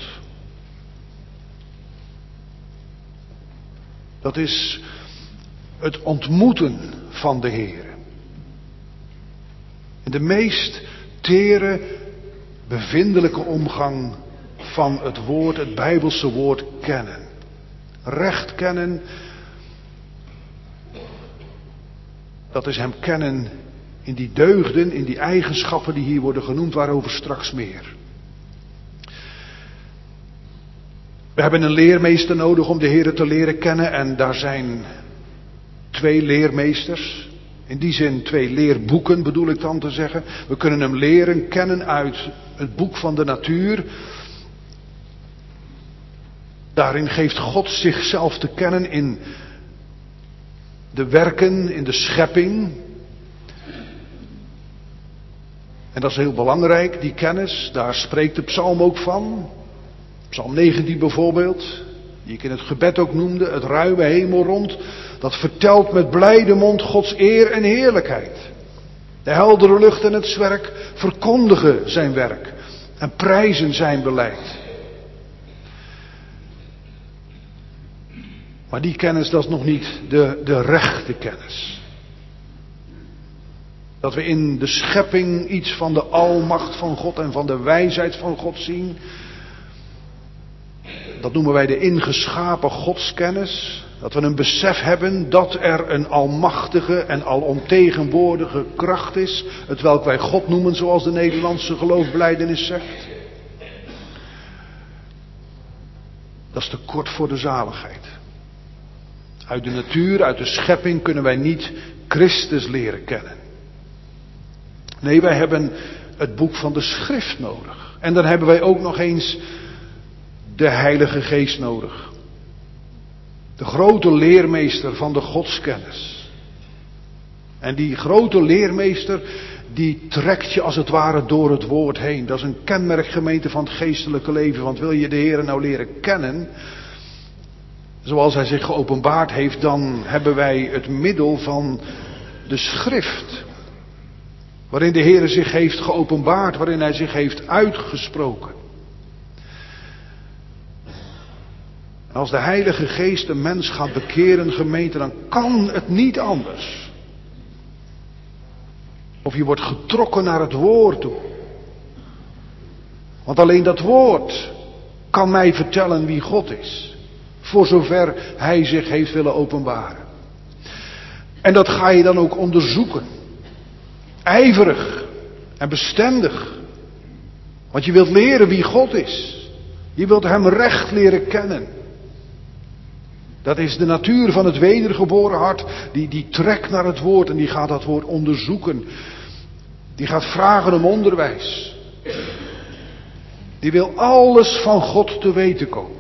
Dat is het ontmoeten van de Heer. In de meest tere, bevindelijke omgang van het woord, het Bijbelse woord kennen. Recht kennen, dat is hem kennen in die deugden, in die eigenschappen die hier worden genoemd, waarover straks meer. We hebben een leermeester nodig om de Heere te leren kennen en daar zijn twee leermeesters. In die zin twee leerboeken bedoel ik dan te zeggen. We kunnen hem leren kennen uit het boek van de natuur. Daarin geeft God zichzelf te kennen in de werken, in de schepping. En dat is heel belangrijk, die kennis. Daar spreekt de psalm ook van. Psalm negentien bijvoorbeeld, die ik in het gebed ook noemde, het ruime hemelrond, dat vertelt met blijde mond Gods eer en heerlijkheid. De heldere lucht en het zwerk verkondigen zijn werk en prijzen zijn beleid. Maar die kennis, dat is nog niet de, de rechte kennis. Dat we in de schepping iets van de almacht van God en van de wijsheid van God zien. Dat noemen wij de ingeschapen godskennis. Dat we een besef hebben dat er een almachtige en alomtegenwoordige kracht is. Hetwelk wij God noemen, zoals de Nederlandse geloofsbelijdenis zegt. Dat is te kort voor de zaligheid. Uit de natuur, uit de schepping kunnen wij niet Christus leren kennen. Nee, wij hebben het boek van de schrift nodig. En dan hebben wij ook nog eens de Heilige Geest nodig. De grote leermeester van de godskennis. En die grote leermeester, die trekt je als het ware door het woord heen. Dat is een kenmerk, gemeente, van het geestelijke leven. Want wil je de Heer nou leren kennen, zoals hij zich geopenbaard heeft, dan hebben wij het middel van de schrift. Waarin de Heer zich heeft geopenbaard, waarin hij zich heeft uitgesproken. Als de Heilige Geest een mens gaat bekeren, gemeente, dan kan het niet anders. Of je wordt getrokken naar het woord toe. Want alleen dat woord kan mij vertellen wie God is. Voor zover hij zich heeft willen openbaren. En dat ga je dan ook onderzoeken. Ijverig en bestendig. Want je wilt leren wie God is. Je wilt hem recht leren kennen. Dat is de natuur van het wedergeboren hart. Die, die trekt naar het woord en die gaat dat woord onderzoeken. Die gaat vragen om onderwijs. Die wil alles van God te weten komen.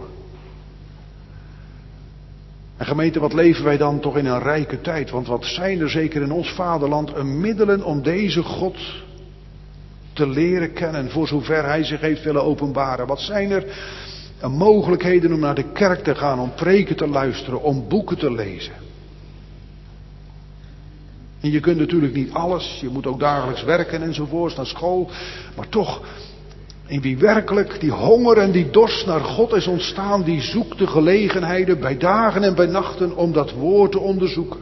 En gemeente, wat leven wij dan toch in een rijke tijd. Want wat zijn er zeker in ons vaderland een middelen om deze God te leren kennen. Voor zover hij zich heeft willen openbaren. Wat zijn er mogelijkheden om naar de kerk te gaan. Om preken te luisteren. Om boeken te lezen. En je kunt natuurlijk niet alles. Je moet ook dagelijks werken enzovoorts. Naar school. Maar toch. In wie werkelijk die honger en die dorst naar God is ontstaan, die zoekt de gelegenheden bij dagen en bij nachten om dat woord te onderzoeken.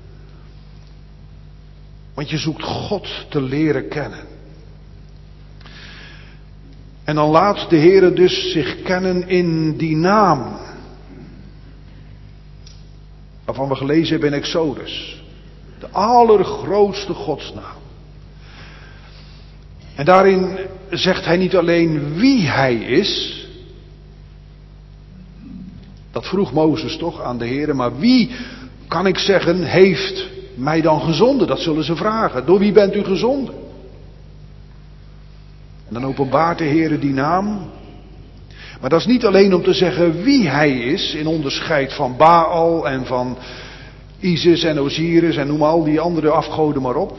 Want je zoekt God te leren kennen. En dan laat de Heere dus zich kennen in die naam. Waarvan we gelezen hebben in Exodus. De allergrootste godsnaam. En daarin zegt hij niet alleen wie hij is. Dat vroeg Mozes toch aan de Heere, maar wie, kan ik zeggen, heeft mij dan gezonden? Dat zullen ze vragen. Door wie bent u gezonden? En dan openbaart de Heere die naam. Maar dat is niet alleen om te zeggen wie hij is, in onderscheid van Baal en van Isis en Osiris en noem al die andere afgoden maar op.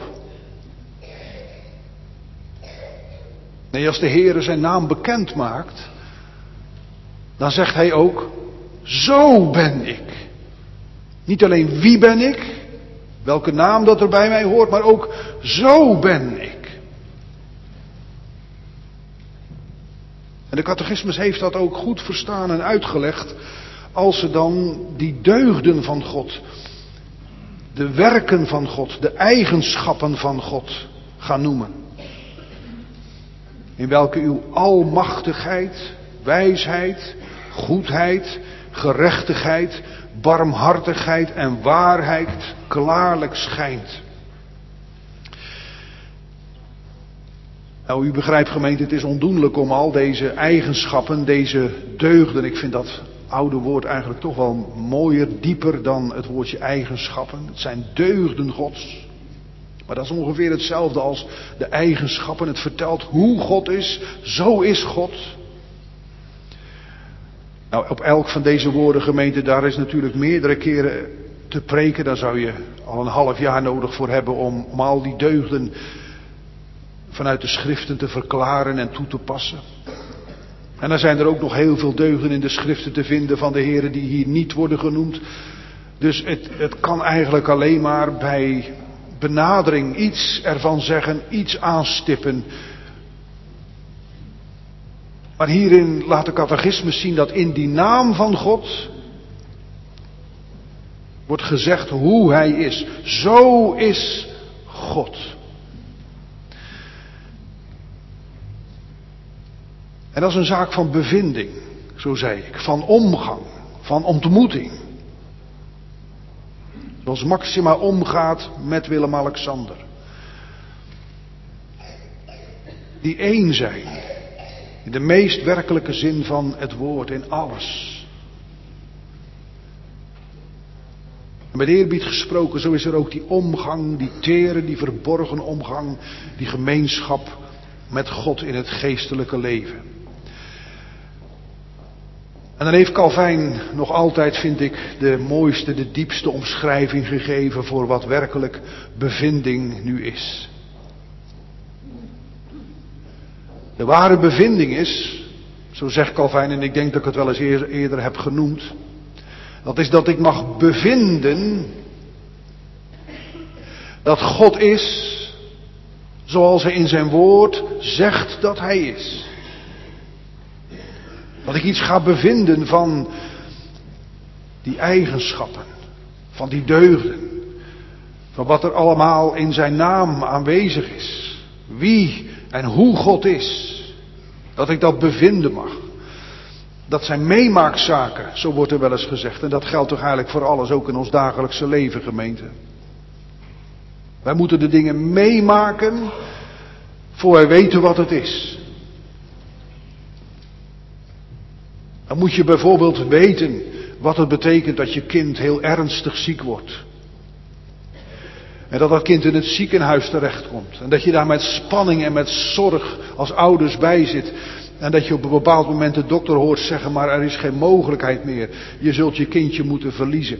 Nee, als de Heere zijn naam bekend maakt, dan zegt hij ook, zo ben ik. Niet alleen wie ben ik, welke naam dat er bij mij hoort, maar ook zo ben ik. En de catechismus heeft dat ook goed verstaan en uitgelegd, als ze dan die deugden van God, de werken van God, de eigenschappen van God gaan noemen. In welke uw almachtigheid, wijsheid, goedheid, gerechtigheid, barmhartigheid en waarheid klaarlijk schijnt. Nou, u begrijpt gemeente, het is ondoenlijk om al deze eigenschappen, deze deugden, ik vind dat oude woord eigenlijk toch wel mooier, dieper dan het woordje eigenschappen. Het zijn deugden Gods. Maar dat is ongeveer hetzelfde als de eigenschappen. Het vertelt hoe God is, zo is God. Nou, op elk van deze woorden, gemeente, daar is natuurlijk meerdere keren te preken. Daar zou je al een half jaar nodig voor hebben om, om al die deugden vanuit de schriften te verklaren en toe te passen. En dan zijn er ook nog heel veel deugden in de schriften te vinden van de Heere die hier niet worden genoemd. Dus het, het kan eigenlijk alleen maar bij benadering iets ervan zeggen, iets aanstippen. Maar hierin laat de catechismus zien dat in die naam van God wordt gezegd hoe hij is. Zo is God. En dat is een zaak van bevinding, zo zei ik, van omgang, van ontmoeting. Zoals Maxima omgaat met Willem-Alexander. Die één zijn, in de meest werkelijke zin van het woord, in alles. En met eerbied gesproken, zo is er ook die omgang, die tere, die verborgen omgang, die gemeenschap met God in het geestelijke leven. En dan heeft Calvijn nog altijd, vind ik, de mooiste, de diepste omschrijving gegeven voor wat werkelijk bevinding nu is. De ware bevinding is, zo zegt Calvijn, en ik denk dat ik het wel eens eer, eerder heb genoemd, dat is dat ik mag bevinden dat God is zoals hij in zijn woord zegt dat hij is. Dat ik iets ga bevinden van die eigenschappen, van die deugden, van wat er allemaal in zijn naam aanwezig is. Wie en hoe God is. Dat ik dat bevinden mag. Dat zijn meemaakzaken, zo wordt er wel eens gezegd. En dat geldt toch eigenlijk voor alles, ook in ons dagelijkse leven, gemeente. Wij moeten de dingen meemaken voor wij weten wat het is. Dan moet je bijvoorbeeld weten wat het betekent dat je kind heel ernstig ziek wordt. En dat dat kind in het ziekenhuis terechtkomt. En dat je daar met spanning en met zorg als ouders bij zit. En dat je op een bepaald moment de dokter hoort zeggen, maar er is geen mogelijkheid meer. Je zult je kindje moeten verliezen.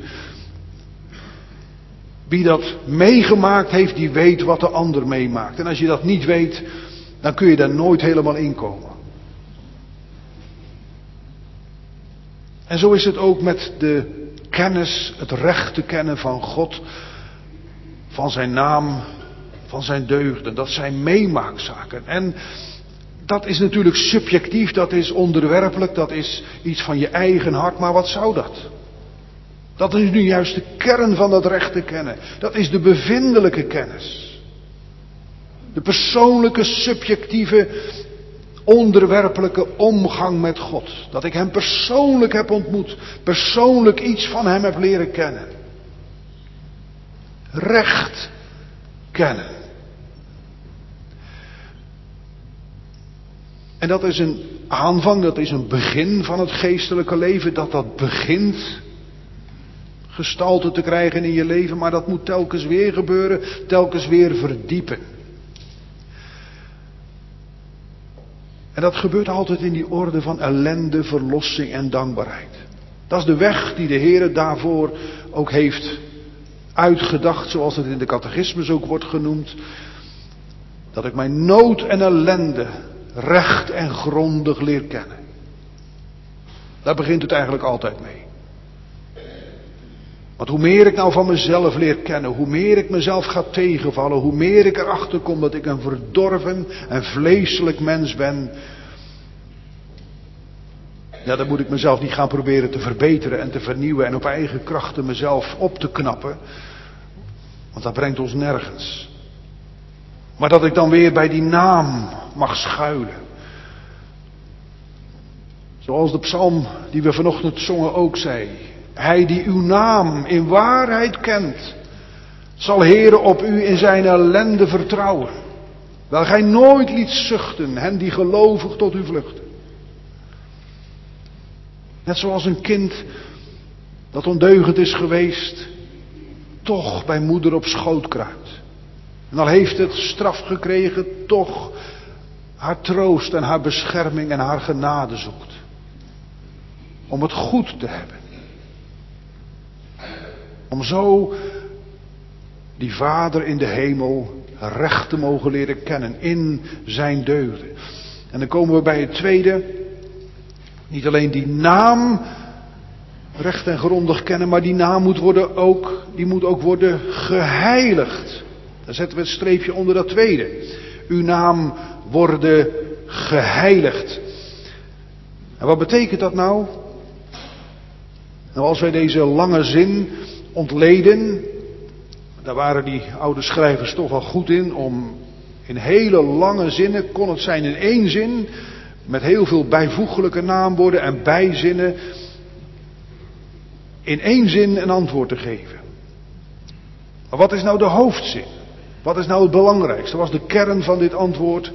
Wie dat meegemaakt heeft, die weet wat de ander meemaakt. En als je dat niet weet, dan kun je daar nooit helemaal in komen. En zo is het ook met de kennis, het recht te kennen van God, van zijn naam, van zijn deugden. Dat zijn meemaakzaken. En dat is natuurlijk subjectief, dat is onderwerpelijk, dat is iets van je eigen hart, maar wat zou dat? Dat is nu juist de kern van dat recht te kennen. Dat is de bevindelijke kennis. De persoonlijke, subjectieve, onderwerpelijke omgang met God. Dat ik hem persoonlijk heb ontmoet. Persoonlijk iets van hem heb leren kennen. Recht kennen. En dat is een aanvang, dat is een begin van het geestelijke leven, dat dat begint gestalte te krijgen in je leven, maar dat moet telkens weer gebeuren, telkens weer verdiepen. En dat gebeurt altijd in die orde van ellende, verlossing en dankbaarheid. Dat is de weg die de Heer daarvoor ook heeft uitgedacht, zoals het in de catechismus ook wordt genoemd. Dat ik mijn nood en ellende recht en grondig leer kennen. Daar begint het eigenlijk altijd mee. Want hoe meer ik nou van mezelf leer kennen, hoe meer ik mezelf ga tegenvallen, hoe meer ik erachter kom dat ik een verdorven en vleeselijk mens ben. Ja, dan moet ik mezelf niet gaan proberen te verbeteren en te vernieuwen en op eigen krachten mezelf op te knappen. Want dat brengt ons nergens. Maar dat ik dan weer bij die naam mag schuilen. Zoals de psalm die we vanochtend zongen ook zei. Hij die uw naam in waarheid kent, zal Heere op u in zijn ellende vertrouwen. Wel gij nooit liet zuchten, hen die gelovig tot u vluchten. Net zoals een kind dat ondeugend is geweest, toch bij moeder op schoot kruipt. En al heeft het straf gekregen, toch haar troost en haar bescherming en haar genade zoekt. Om het goed te hebben. Om zo die Vader in de hemel recht te mogen leren kennen in zijn deugden. En dan komen we bij het tweede. Niet alleen die naam recht en grondig kennen, maar die naam moet, worden ook, die moet ook worden geheiligd. Daar zetten we het streepje onder dat tweede. Uw naam worden geheiligd. En wat betekent dat nou? Nou, als wij deze lange zin ontleden, daar waren die oude schrijvers toch wel goed in, om in hele lange zinnen, kon het zijn in één zin, met heel veel bijvoeglijke naamwoorden en bijzinnen, in één zin een antwoord te geven. Maar wat is nou de hoofdzin? Wat is nou het belangrijkste? Wat was de kern van dit antwoord?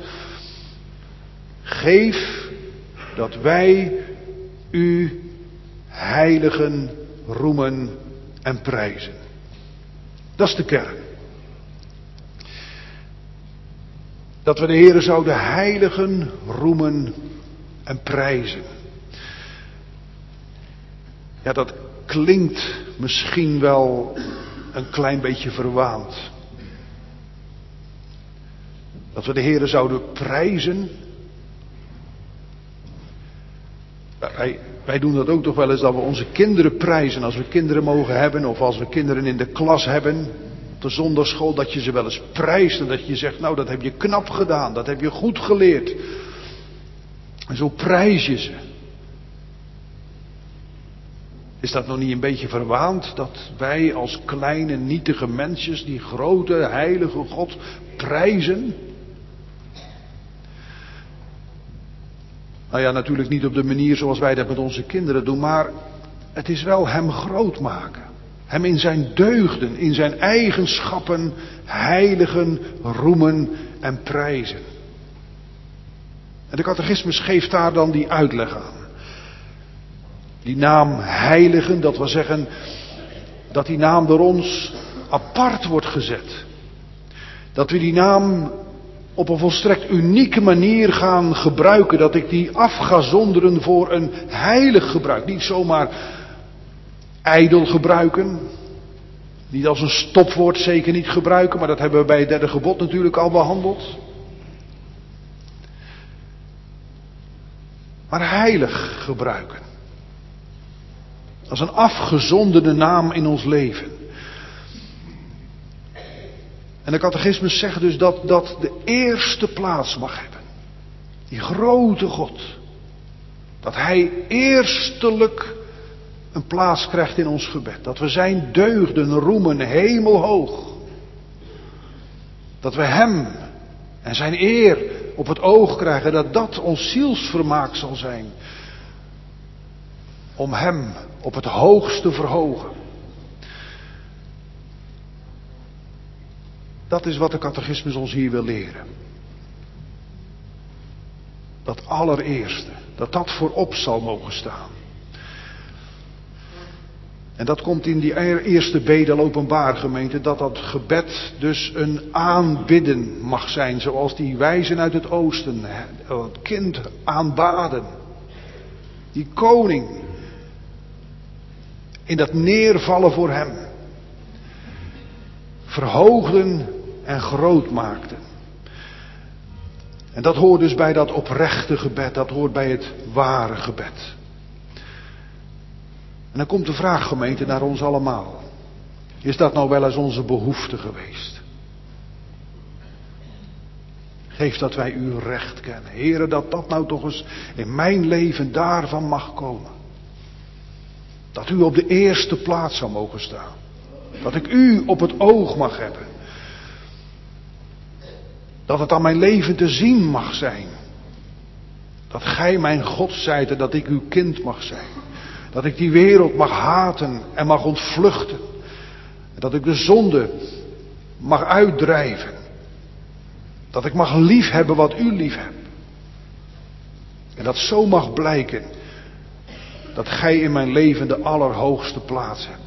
Geef dat wij u heiligen, roemen en prijzen. Dat is de kern. Dat we de Heere zouden heiligen, roemen en prijzen. Ja, dat klinkt misschien wel een klein beetje verwaand. Dat we de Heere zouden prijzen. Wij, wij doen dat ook toch wel eens, dat we onze kinderen prijzen als we kinderen mogen hebben, of als we kinderen in de klas hebben, op de zondagschool, dat je ze wel eens prijst en dat je zegt, nou dat heb je knap gedaan, dat heb je goed geleerd. En zo prijs je ze. Is dat nog niet een beetje verwaand, dat wij als kleine nietige mensjes die grote heilige God prijzen? Nou ja, natuurlijk niet op de manier zoals wij dat met onze kinderen doen, maar het is wel hem groot maken. Hem in zijn deugden, in zijn eigenschappen heiligen, roemen en prijzen. En de catechismus geeft daar dan die uitleg aan. Die naam heiligen, dat wil zeggen dat die naam door ons apart wordt gezet. Dat we die naam op een volstrekt unieke manier gaan gebruiken. Dat ik die af ga zonderen voor een heilig gebruik. Niet zomaar ijdel gebruiken. Niet als een stopwoord, zeker niet gebruiken. Maar dat hebben we bij het derde gebod natuurlijk al behandeld. Maar heilig gebruiken. Als een afgezonderde naam in ons leven. En de catechismus zegt dus dat dat de eerste plaats mag hebben. Die grote God. Dat hij eerstelijk een plaats krijgt in ons gebed. Dat we zijn deugden roemen hemelhoog. Dat we hem en zijn eer op het oog krijgen. Dat dat ons zielsvermaak zal zijn. Om hem op het hoogste verhogen. Dat is wat de catechismus ons hier wil leren. Dat allereerste, dat dat voorop zal mogen staan. En dat komt in die eerste bedel openbaar, gemeente, dat dat gebed dus een aanbidden mag zijn, zoals die wijzen uit het oosten het kind aanbaden. Die koning, in dat neervallen voor hem, verhoogden en groot maakten. En dat hoort dus bij dat oprechte gebed, dat hoort bij het ware gebed. En dan komt de vraag, gemeente, naar ons allemaal. Is dat nou wel eens onze behoefte geweest? Geef dat wij uw recht kennen. Heere, dat dat nou toch eens in mijn leven daarvan mag komen. Dat u op de eerste plaats zou mogen staan. Dat ik u op het oog mag hebben. Dat het aan mijn leven te zien mag zijn. Dat gij mijn God zijt en dat ik uw kind mag zijn. Dat ik die wereld mag haten en mag ontvluchten. Dat ik de zonde mag uitdrijven. Dat ik mag liefhebben wat u lief hebt. En dat zo mag blijken dat gij in mijn leven de allerhoogste plaats hebt.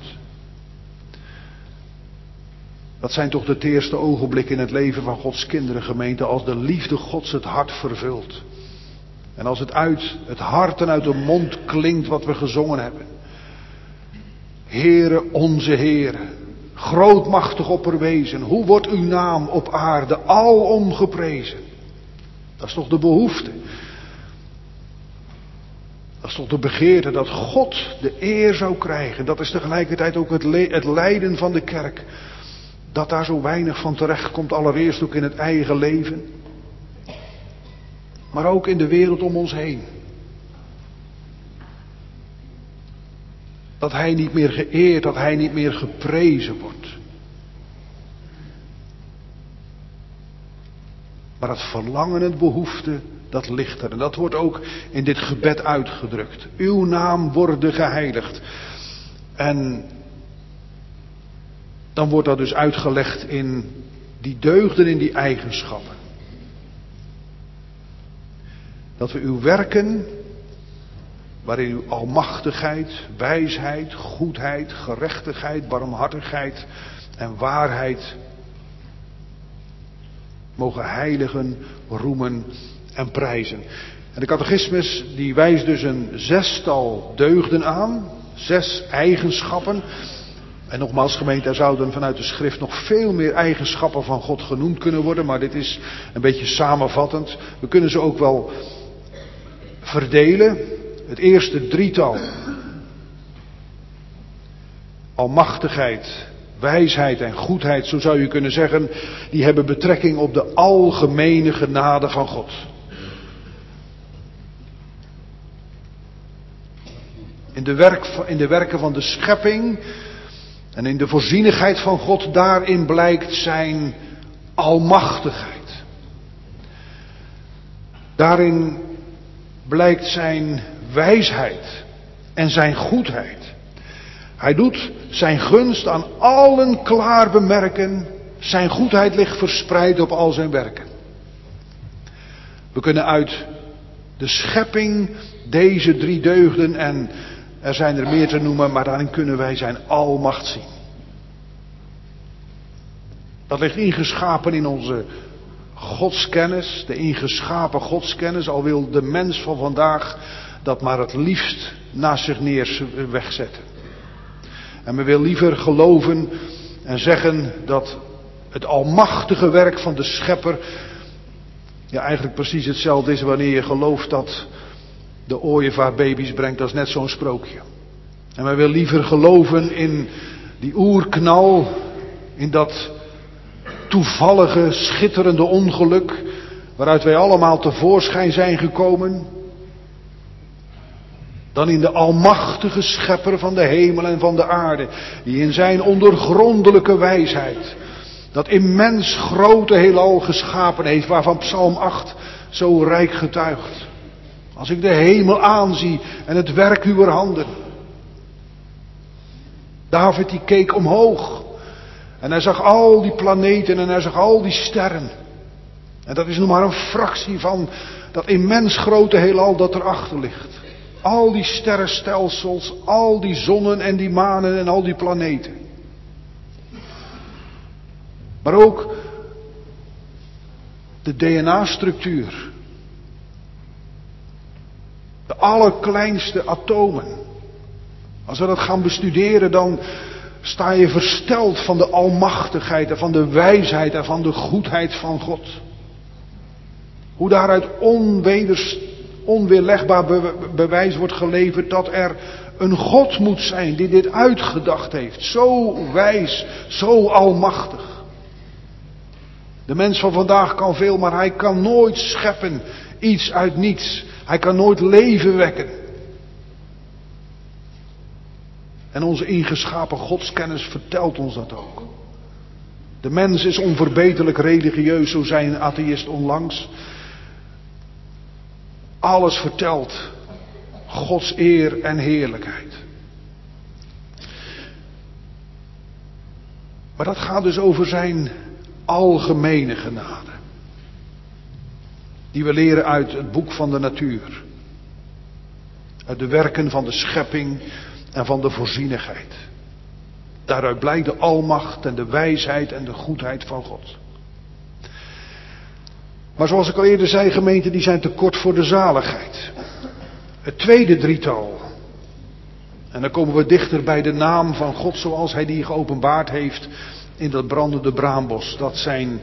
Dat zijn toch de teerste ogenblikken in het leven van Gods kinderen, gemeente, als de liefde Gods het hart vervult. En als het uit het hart en uit de mond klinkt wat we gezongen hebben. Heere, onze Heere, grootmachtig opperwezen, hoe wordt uw naam op aarde alom geprezen? Dat is toch de behoefte. Dat is toch de begeerte dat God de eer zou krijgen. Dat is tegelijkertijd ook het, le- het lijden van de kerk. Dat daar zo weinig van terecht komt, allereerst ook in het eigen leven. Maar ook in de wereld om ons heen. Dat hij niet meer geëerd, dat hij niet meer geprezen wordt. Maar het verlangen, het behoefte, dat ligt er. En dat wordt ook in dit gebed uitgedrukt. Uw naam worden geheiligd. En dan wordt dat dus uitgelegd in die deugden, in die eigenschappen. Dat we uw werken, waarin uw almachtigheid, wijsheid, goedheid, gerechtigheid, barmhartigheid en waarheid mogen heiligen, roemen en prijzen. En de catechismus die wijst dus een zestal deugden aan, zes eigenschappen. En nogmaals, gemeente, er zouden vanuit de schrift nog veel meer eigenschappen van God genoemd kunnen worden, maar dit is een beetje samenvattend. We kunnen ze ook wel verdelen. Het eerste drietal, almachtigheid, wijsheid en goedheid, zo zou je kunnen zeggen, die hebben betrekking op de algemene genade van God. In de, werk, in de werken van de schepping en in de voorzienigheid van God, daarin blijkt zijn almachtigheid. Daarin blijkt zijn wijsheid en zijn goedheid. Hij doet zijn gunst aan allen klaar bemerken. Zijn goedheid ligt verspreid op al zijn werken. We kunnen uit de schepping deze drie deugden, en er zijn er meer te noemen, maar daarin kunnen wij zijn almacht zien. Dat ligt ingeschapen in onze godskennis, de ingeschapen godskennis, al wil de mens van vandaag dat maar het liefst naast zich neer wegzetten. En men wil liever geloven en zeggen dat het almachtige werk van de schepper ja eigenlijk precies hetzelfde is wanneer je gelooft dat de ooievaar baby's brengt. Dat is net zo'n sprookje. En men wil liever geloven in die oerknal, in dat toevallige, schitterende ongeluk waaruit wij allemaal tevoorschijn zijn gekomen, dan in de almachtige schepper van de hemel en van de aarde, die in zijn ondoorgrondelijke wijsheid dat immens grote heelal geschapen heeft, waarvan Psalm acht zo rijk getuigt. Als ik de hemel aanzie en het werk uwer handen. David die keek omhoog en hij zag al die planeten en hij zag al die sterren. En dat is nog maar een fractie van dat immens grote heelal dat erachter ligt. Al die sterrenstelsels, al die zonnen en die manen en al die planeten. Maar ook de D N A-structuur. De allerkleinste atomen. Als we dat gaan bestuderen, dan sta je versteld van de almachtigheid en van de wijsheid en van de goedheid van God. Hoe daaruit onweders, onweerlegbaar be- bewijs wordt geleverd dat er een God moet zijn die dit uitgedacht heeft. Zo wijs, zo almachtig. De mens van vandaag kan veel, maar hij kan nooit scheppen iets uit niets. Hij kan nooit leven wekken. En onze ingeschapen godskennis vertelt ons dat ook. De mens is onverbeterlijk religieus, zo zei een atheïst onlangs. Alles vertelt Gods eer en heerlijkheid. Maar dat gaat dus over zijn algemene genade. Die we leren uit het boek van de natuur. Uit de werken van de schepping en van de voorzienigheid. Daaruit blijkt de almacht en de wijsheid en de goedheid van God. Maar zoals ik al eerder zei, gemeenten die zijn te kort voor de zaligheid. Het tweede drietal. En dan komen we dichter bij de naam van God zoals hij die geopenbaard heeft in dat brandende braambos. Dat zijn,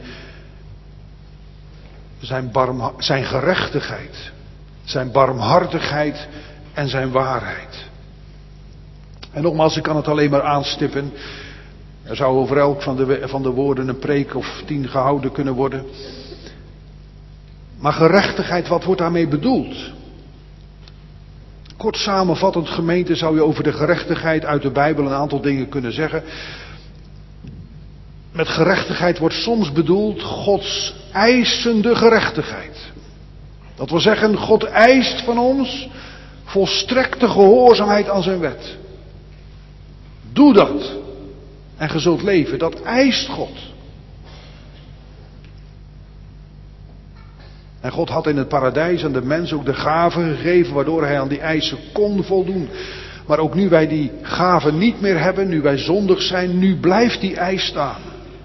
zijn, barmha- zijn gerechtigheid, zijn barmhartigheid en zijn waarheid. En nogmaals, ik kan het alleen maar aanstippen. Er zou over elk van de, van de woorden een preek of tien gehouden kunnen worden. Maar gerechtigheid, wat wordt daarmee bedoeld? Kort samenvattend, gemeente, zou je over de gerechtigheid uit de Bijbel een aantal dingen kunnen zeggen. Met gerechtigheid wordt soms bedoeld Gods eisende gerechtigheid. Dat wil zeggen, God eist van ons volstrekte gehoorzaamheid aan zijn wet. Doe dat en ge zult leven. Dat eist God. En God had in het paradijs aan de mens ook de gaven gegeven waardoor hij aan die eisen kon voldoen. Maar ook nu wij die gaven niet meer hebben, nu wij zondig zijn, nu blijft die eis staan.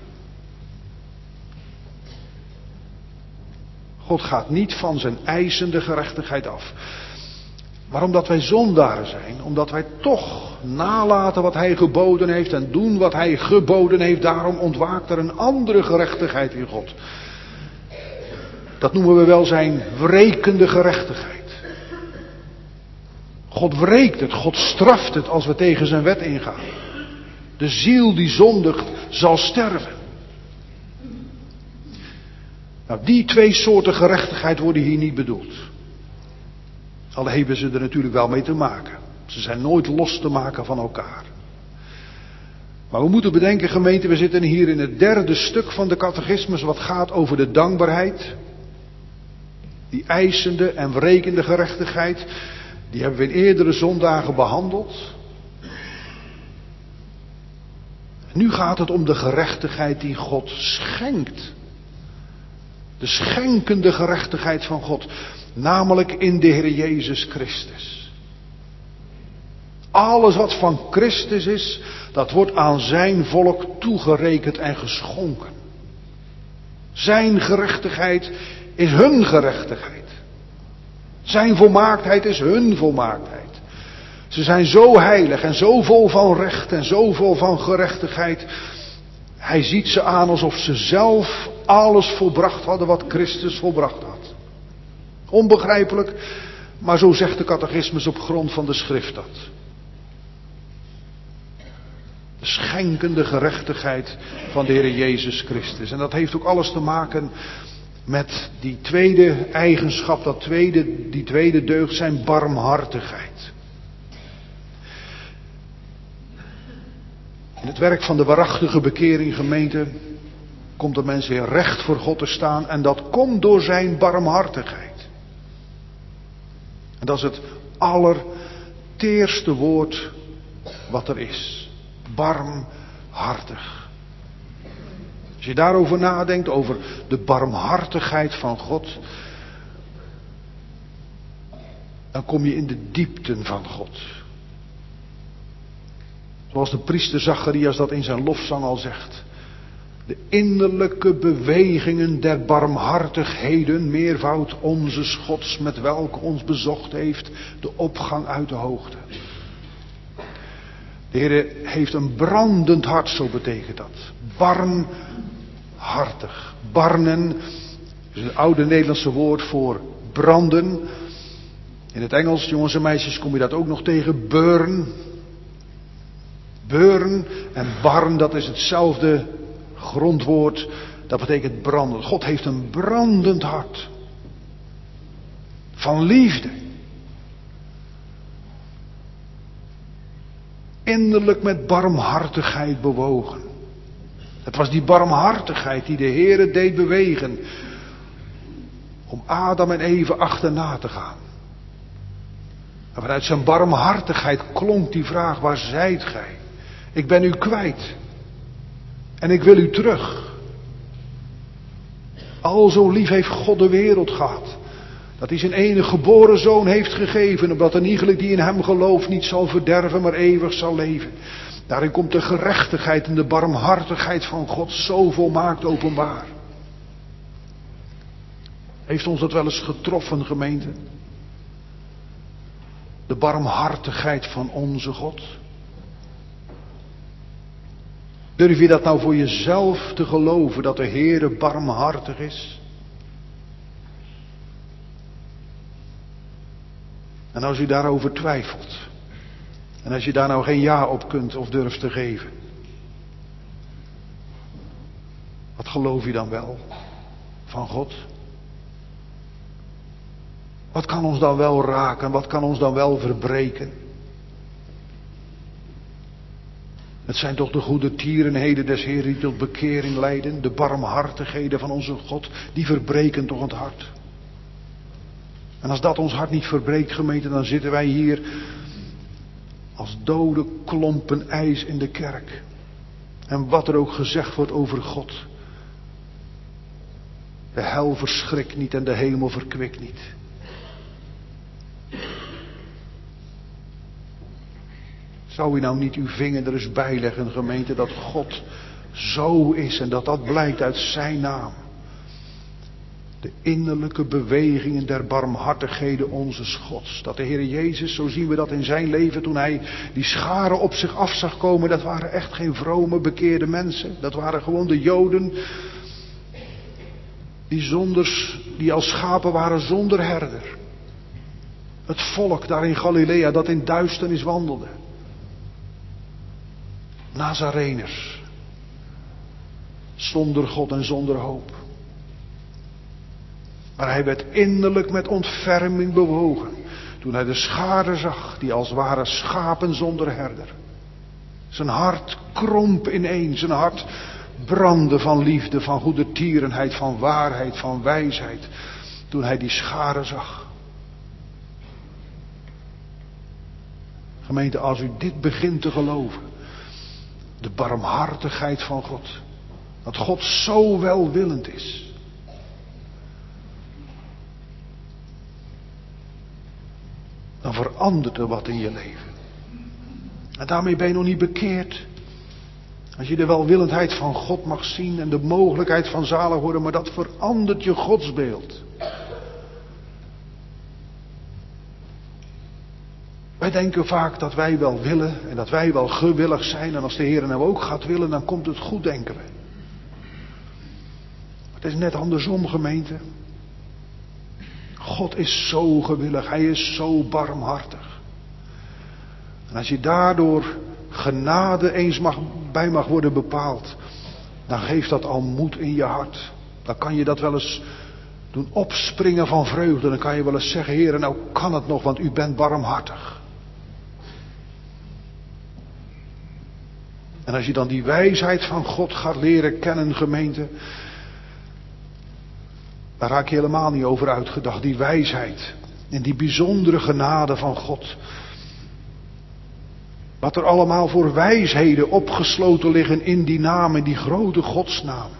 God gaat niet van zijn eisende gerechtigheid af. Maar omdat wij zondaren zijn, omdat wij toch nalaten wat hij geboden heeft en doen wat hij geboden heeft, daarom ontwaakt er een andere gerechtigheid in God. Dat noemen we wel zijn wrekende gerechtigheid. God wreekt het, God straft het als we tegen zijn wet ingaan. De ziel die zondigt zal sterven. Nou, die twee soorten gerechtigheid worden hier niet bedoeld. Al hebben ze er natuurlijk wel mee te maken. Ze zijn nooit los te maken van elkaar. Maar we moeten bedenken, gemeente, we zitten hier in het derde stuk van de catechismus wat gaat over de dankbaarheid. Die eisende en wrekende gerechtigheid, die hebben we in eerdere zondagen behandeld. Nu gaat het om de gerechtigheid die God schenkt. De schenkende gerechtigheid van God. Namelijk in de Heer Jezus Christus. Alles wat van Christus is, dat wordt aan zijn volk toegerekend en geschonken. Zijn gerechtigheid is hun gerechtigheid. Zijn volmaaktheid is hun volmaaktheid. Ze zijn zo heilig en zo vol van recht en zo vol van gerechtigheid. Hij ziet ze aan alsof ze zelf alles volbracht hadden wat Christus volbracht had. Onbegrijpelijk, maar zo zegt de catechismus op grond van de schrift dat. De schenkende gerechtigheid van de Heer Jezus Christus. En dat heeft ook alles te maken met die tweede eigenschap, dat tweede, die tweede deugd, zijn barmhartigheid. In het werk van de waarachtige bekering, gemeente, komt de mens weer recht voor God te staan en dat komt door zijn barmhartigheid. En dat is het allerteerste woord wat er is. Barmhartig. Als je daarover nadenkt, over de barmhartigheid van God, dan kom je in de diepten van God. Zoals de priester Zacharias dat in zijn lofzang al zegt. De innerlijke bewegingen der barmhartigheden, meervoud onze Gods, met welke ons bezocht heeft, de opgang uit de hoogte. De Heer heeft een brandend hart, zo betekent dat. Barmhartig. Barnen is een oude Nederlandse woord voor branden. In het Engels, jongens en meisjes, kom je dat ook nog tegen. Burn. Burn en barn, dat is hetzelfde grondwoord. Dat betekent branden. God heeft een brandend hart. Van liefde. Innerlijk met barmhartigheid bewogen. Het was die barmhartigheid die de Heere deed bewegen. Om Adam en Eva achterna te gaan. En vanuit zijn barmhartigheid klonk die vraag: waar zijt gij? Ik ben u kwijt. En ik wil u terug. Al zo lief heeft God de wereld gehad. Dat hij zijn enige geboren zoon heeft gegeven. Opdat een iegelijk die in hem gelooft niet zal verderven, maar eeuwig zal leven. Daarin komt de gerechtigheid en de barmhartigheid van God zo volmaakt openbaar. Heeft ons dat wel eens getroffen, gemeente? De barmhartigheid van onze God. Durf je dat nou voor jezelf te geloven, dat de Heere barmhartig is? En als u daarover twijfelt, en als je daar nou geen ja op kunt of durft te geven, wat geloof je dan wel van God? Wat kan ons dan wel raken? Wat kan ons dan wel verbreken? Het zijn toch de goede tierenheden des Heeren die tot bekering leiden. De barmhartigheden van onze God, die verbreken toch het hart. En als dat ons hart niet verbreekt, gemeente, dan zitten wij hier als dode klompen ijs in de kerk. En wat er ook gezegd wordt over God. De hel verschrikt niet en de hemel verkwikt niet. Zou u nou niet uw vinger er eens bij leggen, gemeente, dat God zo is en dat dat blijkt uit zijn naam. De innerlijke bewegingen der barmhartigheden onzes Gods. Dat de Heer Jezus, zo zien we dat in zijn leven toen hij die scharen op zich af zag komen. Dat waren echt geen vrome bekeerde mensen. Dat waren gewoon de Joden die, zonder, die als schapen waren zonder herder. Het volk daar in Galilea dat in duisternis wandelde. Nazareners. Zonder God en zonder hoop. Maar hij werd innerlijk met ontferming bewogen. Toen hij de scharen zag, die als waren schapen zonder herder. Zijn hart kromp ineen. Zijn hart brandde van liefde, van goedertierenheid, van waarheid, van wijsheid. Toen hij die scharen zag. Gemeente, als u dit begint te geloven. De barmhartigheid van God. Dat God zo welwillend is. Dan verandert er wat in je leven. En daarmee ben je nog niet bekeerd. Als je de welwillendheid van God mag zien en de mogelijkheid van zalig worden, maar dat verandert je godsbeeld. Wij denken vaak dat wij wel willen en dat wij wel gewillig zijn. En als de Heer nou ook gaat willen, dan komt het goed, denken we. Het is net andersom, gemeente. God is zo gewillig, hij is zo barmhartig. En als je daardoor genade eens mag, bij mag worden bepaald, dan geeft dat al moed in je hart. Dan kan je dat wel eens doen opspringen van vreugde. Dan kan je wel eens zeggen, Heer, nou kan het nog, want u bent barmhartig. En als je dan die wijsheid van God gaat leren kennen, gemeente, daar raak je helemaal niet over uitgedacht. Die wijsheid en die bijzondere genade van God. Wat er allemaal voor wijsheden opgesloten liggen in die naam, in die grote godsnaam.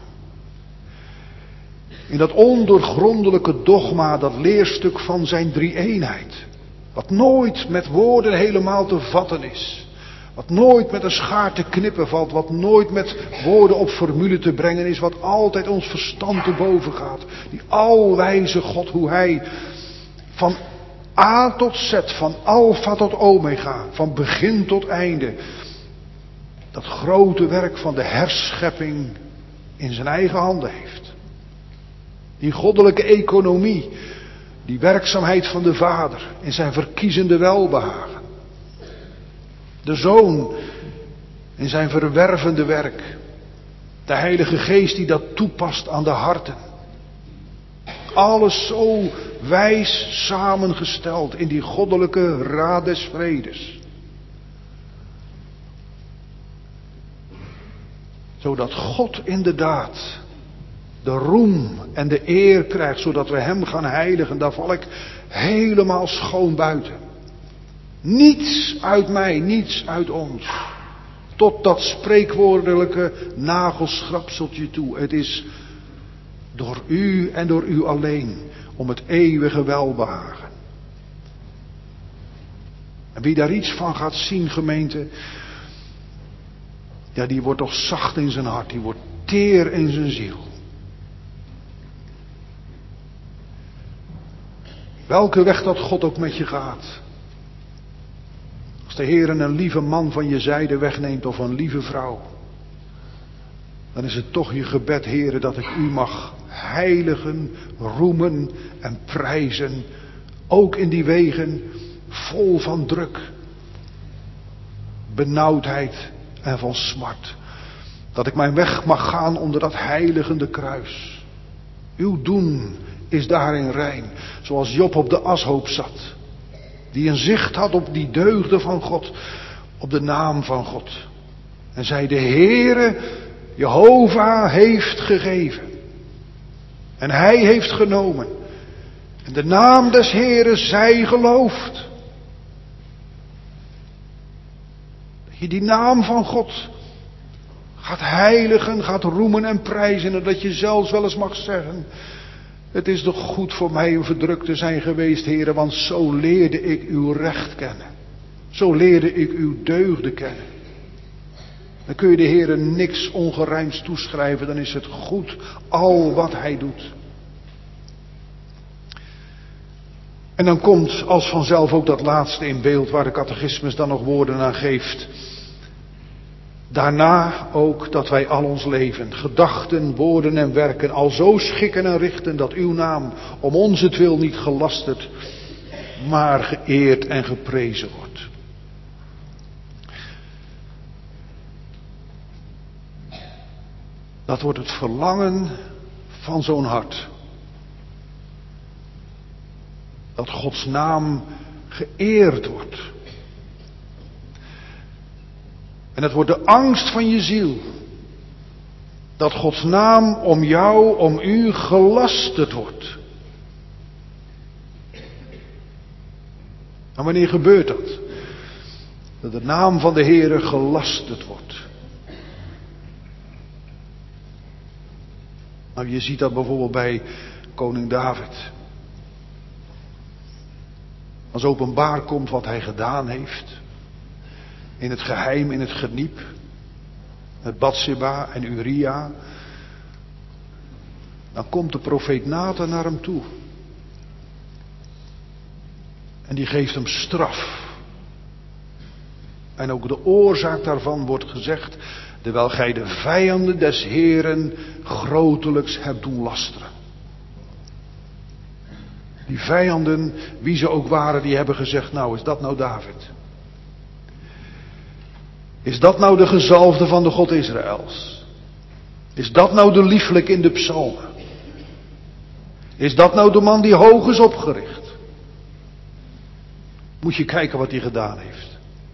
In dat ondoorgrondelijke dogma, dat leerstuk van zijn drie-eenheid. Wat nooit met woorden helemaal te vatten is. Wat nooit met een schaar te knippen valt. Wat nooit met woorden op formule te brengen is. Wat altijd ons verstand te boven gaat. Die alwijze God, hoe hij van A tot Z, van alfa tot omega, van begin tot einde, dat grote werk van de herschepping in zijn eigen handen heeft. Die goddelijke economie, die werkzaamheid van de Vader in zijn verkiezende welbehagen. De Zoon in zijn verwervende werk. De Heilige Geest die dat toepast aan de harten. Alles zo wijs samengesteld in die goddelijke raad des vredes. Zodat God inderdaad de roem en de eer krijgt, zodat we hem gaan heiligen. Daar val ik helemaal schoon buiten. Niets uit mij, niets uit ons. Tot dat spreekwoordelijke nagelschrapseltje toe. Het is door u en door u alleen om het eeuwige welbehagen. En wie daar iets van gaat zien, gemeente, ja, die wordt toch zacht in zijn hart, die wordt teer in zijn ziel. Welke weg dat God ook met je gaat. Als de Heer een lieve man van je zijde wegneemt of een lieve vrouw, dan is het toch je gebed, Heere, dat ik u mag heiligen, roemen en prijzen. Ook in die wegen vol van druk, benauwdheid en van smart. Dat ik mijn weg mag gaan onder dat heiligende kruis. Uw doen is daarin rein. Zoals Job op de ashoop zat. Die een zicht had op die deugden van God. Op de naam van God. En zei, de Heere Jehovah heeft gegeven. En hij heeft genomen. En de naam des Heeren zij geloofd. Dat je die naam van God gaat heiligen, gaat roemen en prijzen. En dat je zelfs wel eens mag zeggen, het is toch goed voor mij om verdrukt te zijn geweest, Heere, want zo leerde ik uw recht kennen. Zo leerde ik uw deugden kennen. Dan kun je de Heere niks ongerijmds toeschrijven, dan is het goed al wat hij doet. En dan komt als vanzelf ook dat laatste in beeld waar de catechismus dan nog woorden aan geeft. Daarna ook dat wij al ons leven, gedachten, woorden en werken al zo schikken en richten dat uw naam om onzentwil niet gelasterd, maar geëerd en geprezen wordt. Dat wordt het verlangen van zo'n hart. Dat Gods naam geëerd wordt. En het wordt de angst van je ziel. Dat Gods naam om jou, om u gelasterd wordt. En wanneer gebeurt dat? Dat de naam van de Heere gelasterd wordt. Nou, je ziet dat bijvoorbeeld bij koning David. Als openbaar komt wat hij gedaan heeft. In het geheim, in het geniep. Met Batseba en Uria. Dan komt de profeet Nathan naar hem toe. En die geeft hem straf. En ook de oorzaak daarvan wordt gezegd. Terwijl gij de vijanden des Heeren grotelijks hebt doen lasteren. Die vijanden, wie ze ook waren, die hebben gezegd, nou is dat nou David? Is dat nou de gezalfde van de God Israëls? Is dat nou de lieflijk in de psalmen? Is dat nou de man die hoog is opgericht? Moet je kijken wat hij gedaan heeft.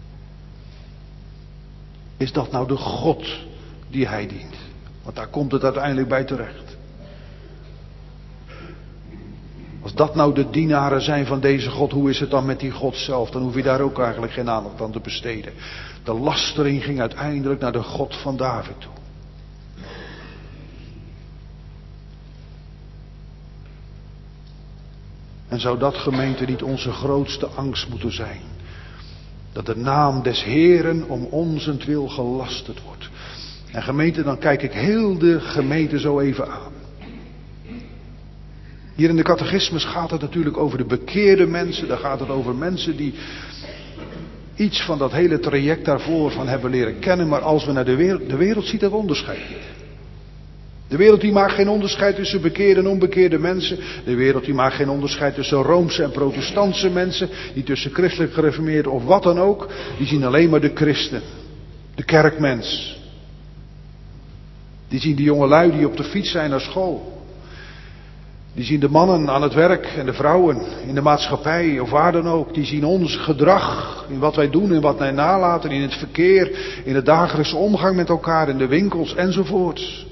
Is dat nou de God die hij dient? Want daar komt het uiteindelijk bij terecht. Als dat nou de dienaren zijn van deze God, hoe is het dan met die God zelf? Dan hoef je daar ook eigenlijk geen aandacht aan te besteden. De lastering ging uiteindelijk naar de God van David toe. En zou dat, gemeente, niet onze grootste angst moeten zijn? Dat de naam des Heeren om onzentwil gelasterd wordt. En gemeente, dan kijk ik heel de gemeente zo even aan. Hier in de catechismus gaat het natuurlijk over de bekeerde mensen. Daar gaat het over mensen die iets van dat hele traject daarvoor van hebben leren kennen. Maar als we naar de wereld, de wereld ziet dat onderscheid niet. De wereld die maakt geen onderscheid tussen bekeerde en onbekeerde mensen. De wereld die maakt geen onderscheid tussen Roomse en protestantse mensen. Die tussen christelijk gereformeerden of wat dan ook. Die zien alleen maar de christen. De kerkmens. Die zien de jongelui die op de fiets zijn naar school. Die zien de mannen aan het werk en de vrouwen in de maatschappij of waar dan ook. Die zien ons gedrag in wat wij doen en wat wij nalaten in het verkeer. In de dagelijkse omgang met elkaar, in de winkels enzovoorts.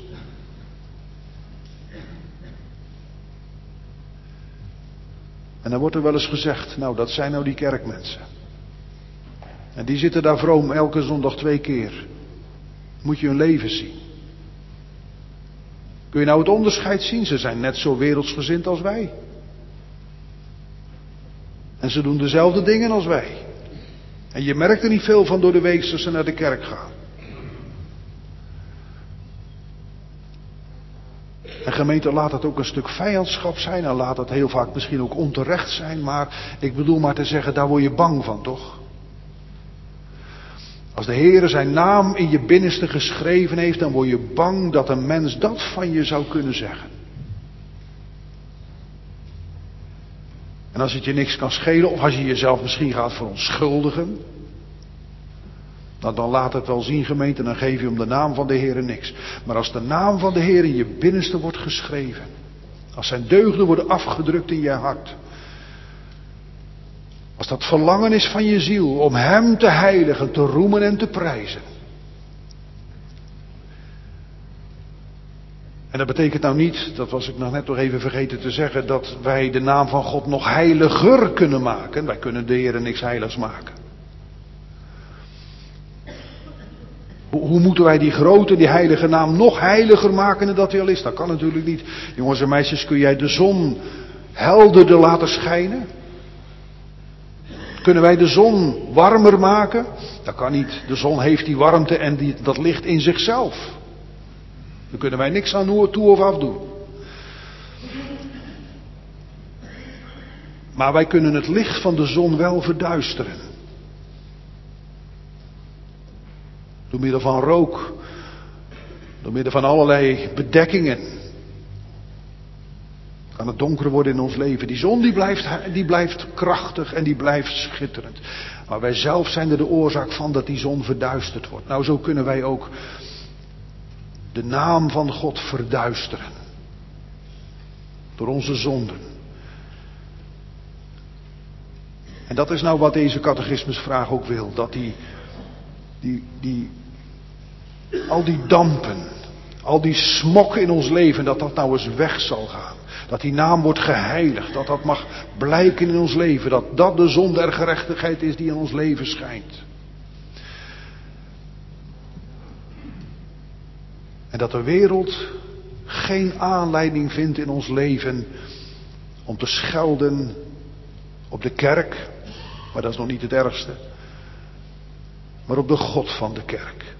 En dan wordt er wel eens gezegd, nou dat zijn nou die kerkmensen. En die zitten daar vroom elke zondag twee keer. Moet je hun leven zien. Kun je nou het onderscheid zien? Ze zijn net zo wereldsgezind als wij. En ze doen dezelfde dingen als wij. En je merkt er niet veel van door de week als ze naar de kerk gaan. En gemeente, laat het ook een stuk vijandschap zijn. En laat het heel vaak misschien ook onterecht zijn. Maar ik bedoel maar te zeggen, daar word je bang van, toch? Als de Heere zijn naam in je binnenste geschreven heeft, dan word je bang dat een mens dat van je zou kunnen zeggen. En als het je niks kan schelen, of als je jezelf misschien gaat verontschuldigen, dan, dan laat het wel zien, gemeente, dan geef je om de naam van de Heere niks. Maar als de naam van de Heere in je binnenste wordt geschreven, als zijn deugden worden afgedrukt in je hart, als dat verlangen is van je ziel om hem te heiligen, te roemen en te prijzen. En dat betekent nou niet, dat was ik nog net nog even vergeten te zeggen, dat wij de naam van God nog heiliger kunnen maken. Wij kunnen de Heere niks heiligs maken. Hoe, hoe moeten wij die grote, die heilige naam nog heiliger maken dan dat hij al is? Dat kan natuurlijk niet. Jongens en meisjes, kun jij de zon helderder laten schijnen? Kunnen wij de zon warmer maken? Dat kan niet. De zon heeft die warmte en die, dat licht in zichzelf. Daar kunnen wij niks aan toe of afdoen. Maar wij kunnen het licht van de zon wel verduisteren. Door middel van rook. Door middel van allerlei bedekkingen. Kan het donker worden in ons leven. Die zon die blijft, die blijft krachtig en die blijft schitterend. Maar wij zelf zijn er de oorzaak van dat die zon verduisterd wordt. Nou, zo kunnen wij ook de naam van God verduisteren. Door onze zonden. En dat is nou wat deze catechismusvraag ook wil. Dat die, die, die, al die dampen, al die smok in ons leven, dat dat nou eens weg zal gaan. Dat die naam wordt geheiligd. Dat dat mag blijken in ons leven. Dat dat de zon der gerechtigheid is die in ons leven schijnt. En dat de wereld geen aanleiding vindt in ons leven om te schelden op de kerk. Maar dat is nog niet het ergste. Maar op de God van de kerk.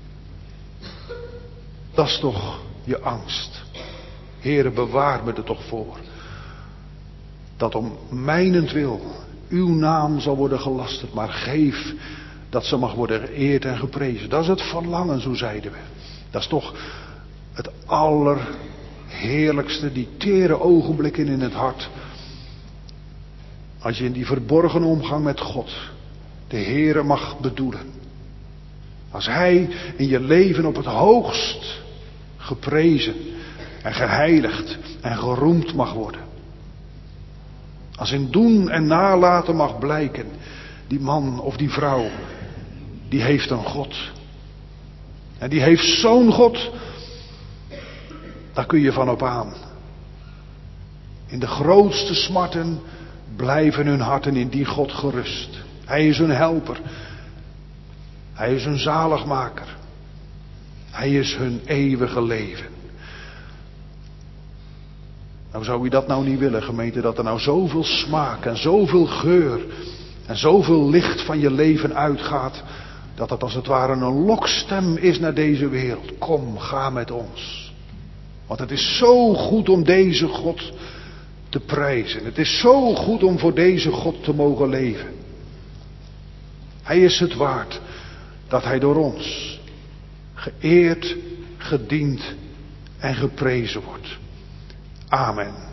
Dat is toch je angst. Heere, bewaar me er toch voor. Dat om mijnentwil uw naam zal worden gelasterd. Maar geef dat ze mag worden geëerd en geprezen. Dat is het verlangen, zo zeiden we. Dat is toch het allerheerlijkste, die tere ogenblikken in het hart. Als je in die verborgen omgang met God de Heere mag bedoelen. Als Hij in je leven op het hoogst geprezen en geheiligd en geroemd mag worden. Als in doen en nalaten mag blijken, die man of die vrouw, die heeft een God. En die heeft zo'n God, daar kun je van op aan. In de grootste smarten blijven hun harten in die God gerust. Hij is hun helper. Hij is hun zaligmaker. Hij is hun eeuwige leven. Nou zou u dat nou niet willen, gemeente, dat er nou zoveel smaak en zoveel geur en zoveel licht van je leven uitgaat, dat het als het ware een lokstem is naar deze wereld. Kom, ga met ons. Want het is zo goed om deze God te prijzen. Het is zo goed om voor deze God te mogen leven. Hij is het waard dat hij door ons geëerd, gediend en geprezen wordt. Amen.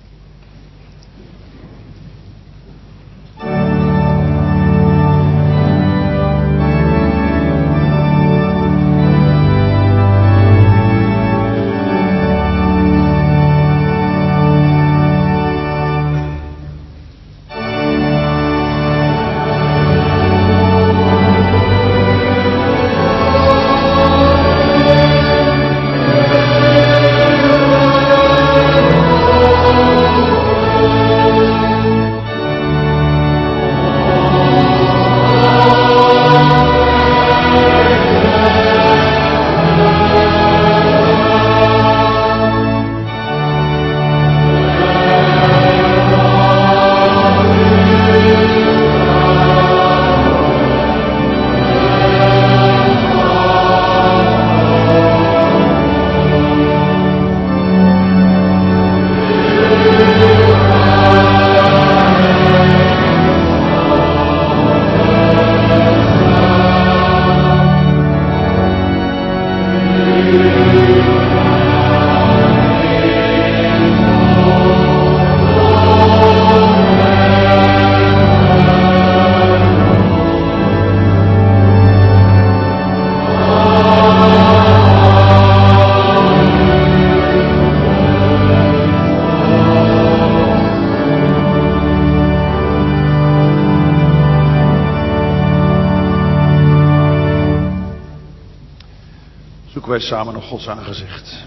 Zoeken wij samen nog Gods aangezicht.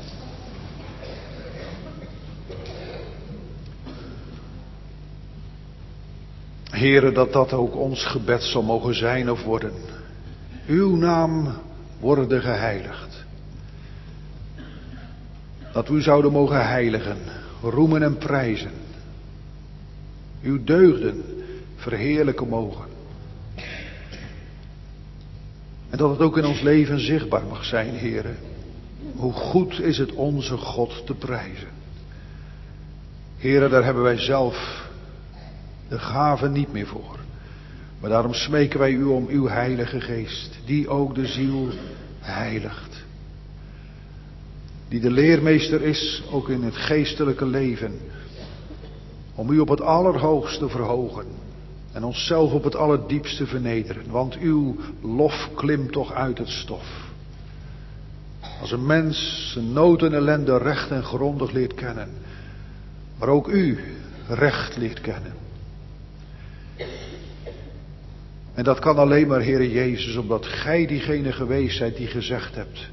Heere, dat dat ook ons gebed zal mogen zijn of worden. Uw naam worden geheiligd. Dat we u zouden mogen heiligen, roemen en prijzen. Uw deugden verheerlijken mogen. En dat het ook in ons leven zichtbaar mag zijn, Heere. Hoe goed is het onze God te prijzen. Heere, daar hebben wij zelf de gave niet meer voor. Maar daarom smeken wij u om uw Heilige Geest, die ook de ziel heiligt. Die de leermeester is, ook in het geestelijke leven. Om u op het allerhoogste verhogen. En onszelf op het allerdiepste vernederen. Want uw lof klimt toch uit het stof. Als een mens zijn nood en ellende recht en grondig leert kennen. Maar ook u recht leert kennen. En dat kan alleen maar, Heere Jezus, omdat gij diegene geweest zijt die gezegd hebt.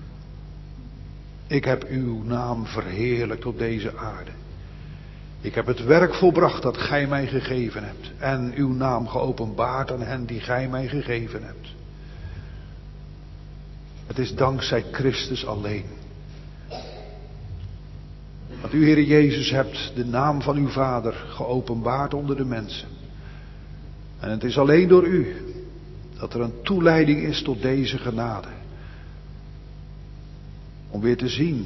Ik heb uw naam verheerlijkt op deze aarde. Ik heb het werk volbracht dat gij mij gegeven hebt. En uw naam geopenbaard aan hen die gij mij gegeven hebt. Het is dankzij Christus alleen. Want u, Heere Jezus, hebt de naam van uw Vader geopenbaard onder de mensen. En het is alleen door u dat er een toeleiding is tot deze genade. Om weer te zien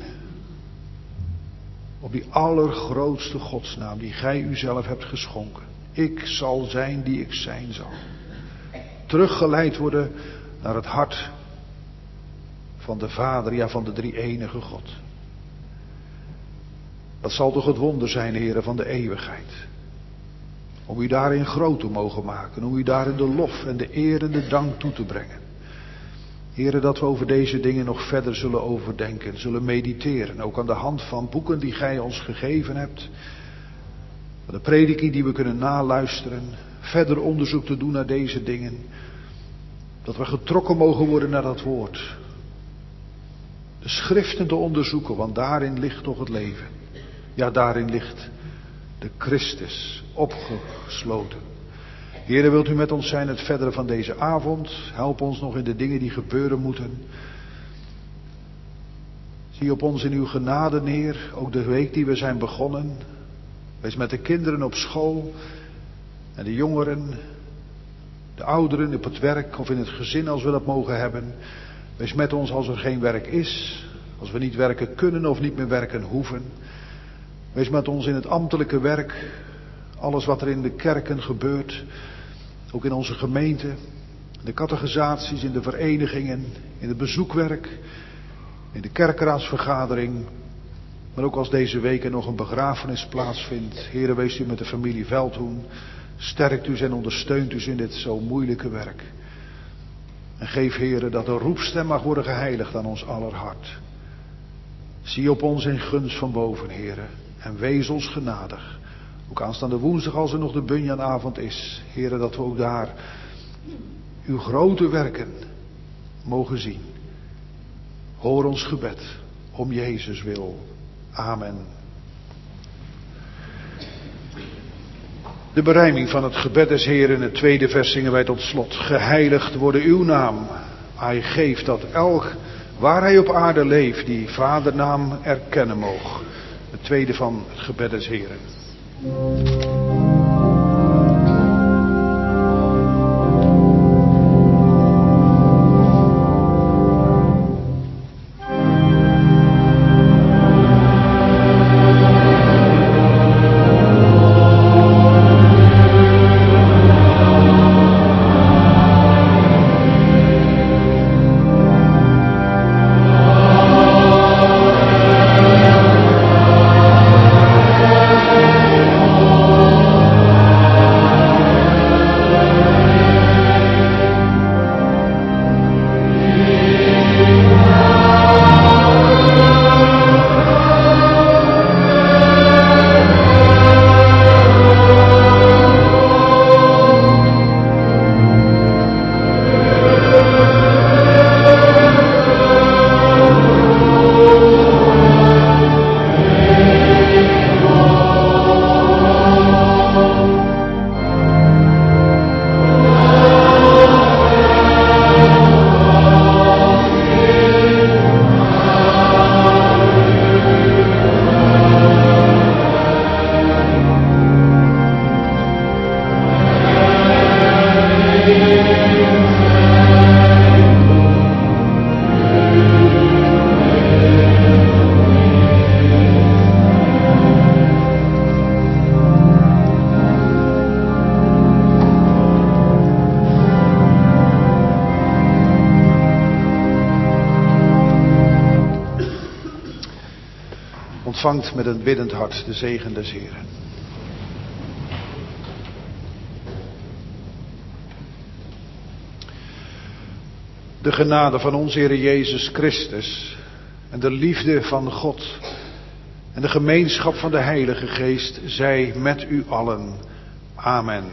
op die allergrootste godsnaam die gij uzelf hebt geschonken. Ik zal zijn die ik zijn zal. Teruggeleid worden naar het hart van de Vader, ja van de drie-enige God. Dat zal toch het wonder zijn, Heere, van de eeuwigheid. Om u daarin groot te mogen maken. Om u daarin de lof en de eer en de dank toe te brengen. Heere, dat we over deze dingen nog verder zullen overdenken. Zullen mediteren. Ook aan de hand van boeken die gij ons gegeven hebt. Van de prediking die we kunnen naluisteren. Verder onderzoek te doen naar deze dingen. Dat we getrokken mogen worden naar dat woord. De schriften te onderzoeken. Want daarin ligt toch het leven. Ja, daarin ligt de Christus opgesloten. Heere, wilt u met ons zijn het verdere van deze avond. Help ons nog in de dingen die gebeuren moeten. Zie op ons in uw genade neer, ook de week die we zijn begonnen. Wees met de kinderen op school en de jongeren, de ouderen op het werk of in het gezin als we dat mogen hebben. Wees met ons als er geen werk is, als we niet werken kunnen of niet meer werken hoeven. Wees met ons in het ambtelijke werk, alles wat er in de kerken gebeurt, ook in onze gemeente, in de catechisaties, in de verenigingen, in het bezoekwerk, in de kerkraadsvergadering. Maar ook als deze week er nog een begrafenis plaatsvindt. Heere, wees u met de familie Veldhoen. Sterkt u en ondersteunt u in dit zo moeilijke werk. En geef, Heere, dat de roepstem mag worden geheiligd aan ons aller hart. Zie op ons in gunst van boven, Heere. En wees ons genadig. Ook aanstaande woensdag als er nog de Bunjanavond is. Heere, dat we ook daar uw grote werken mogen zien. Hoor ons gebed om Jezus wil. Amen. De berijming van het gebed des Heeren, het tweede vers zingen wij tot slot. Geheiligd worden uw naam. Hij geeft dat elk, waar hij op aarde leeft, die vadernaam erkennen moog. Het tweede van het gebed des Heeren. Ontvangt met een biddend hart de zegen des Heeren. De genade van onze Heer Jezus Christus en de liefde van God en de gemeenschap van de Heilige Geest zij met u allen. Amen.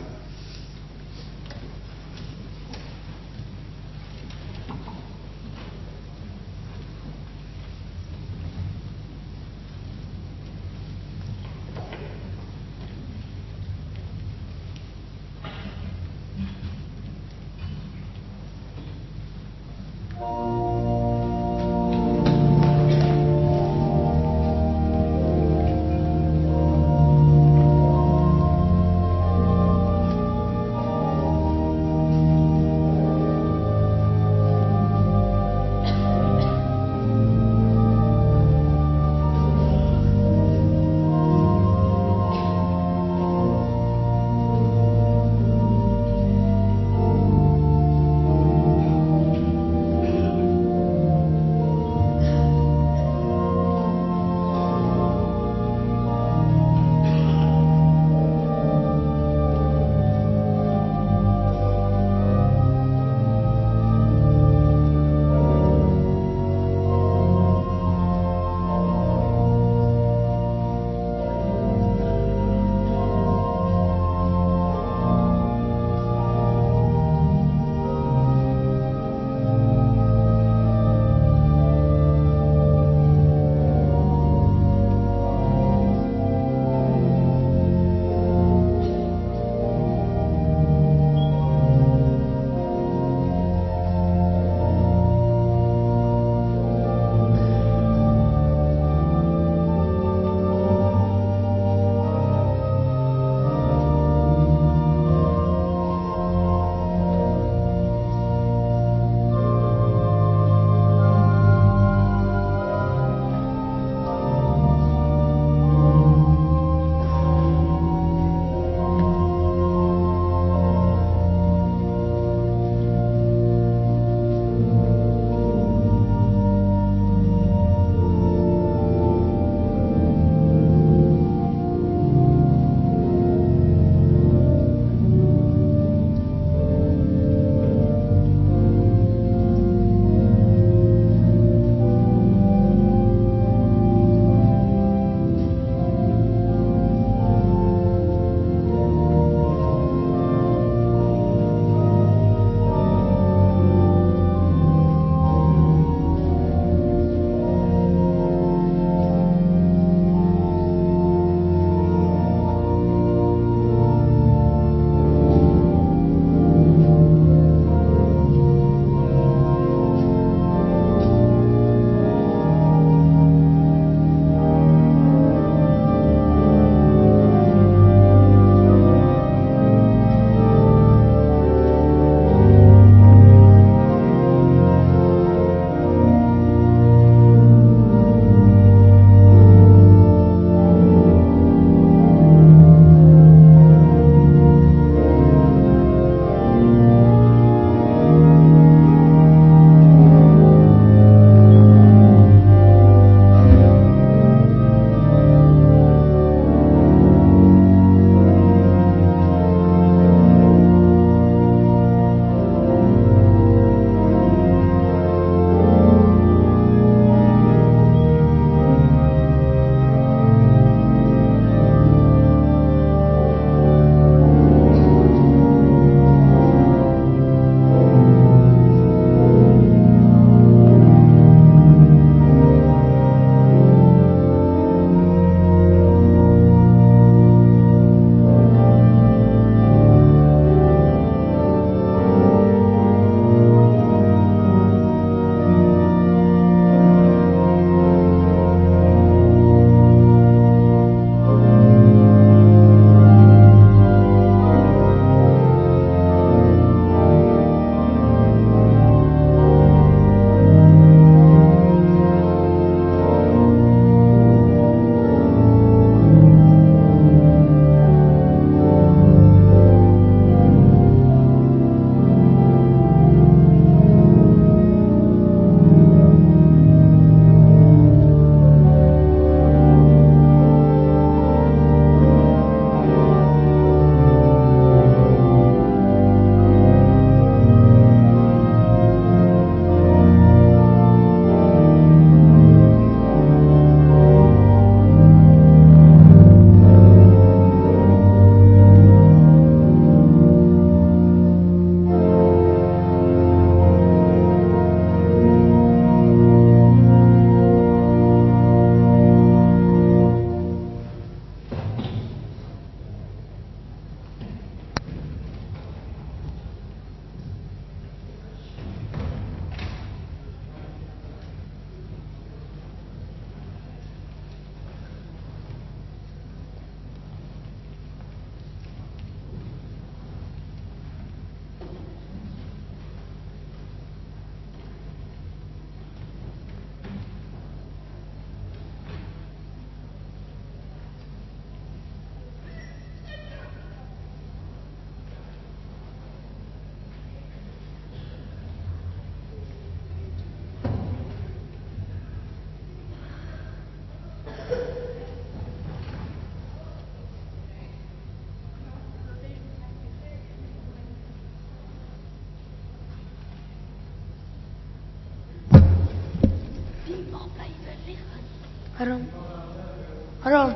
Waarom?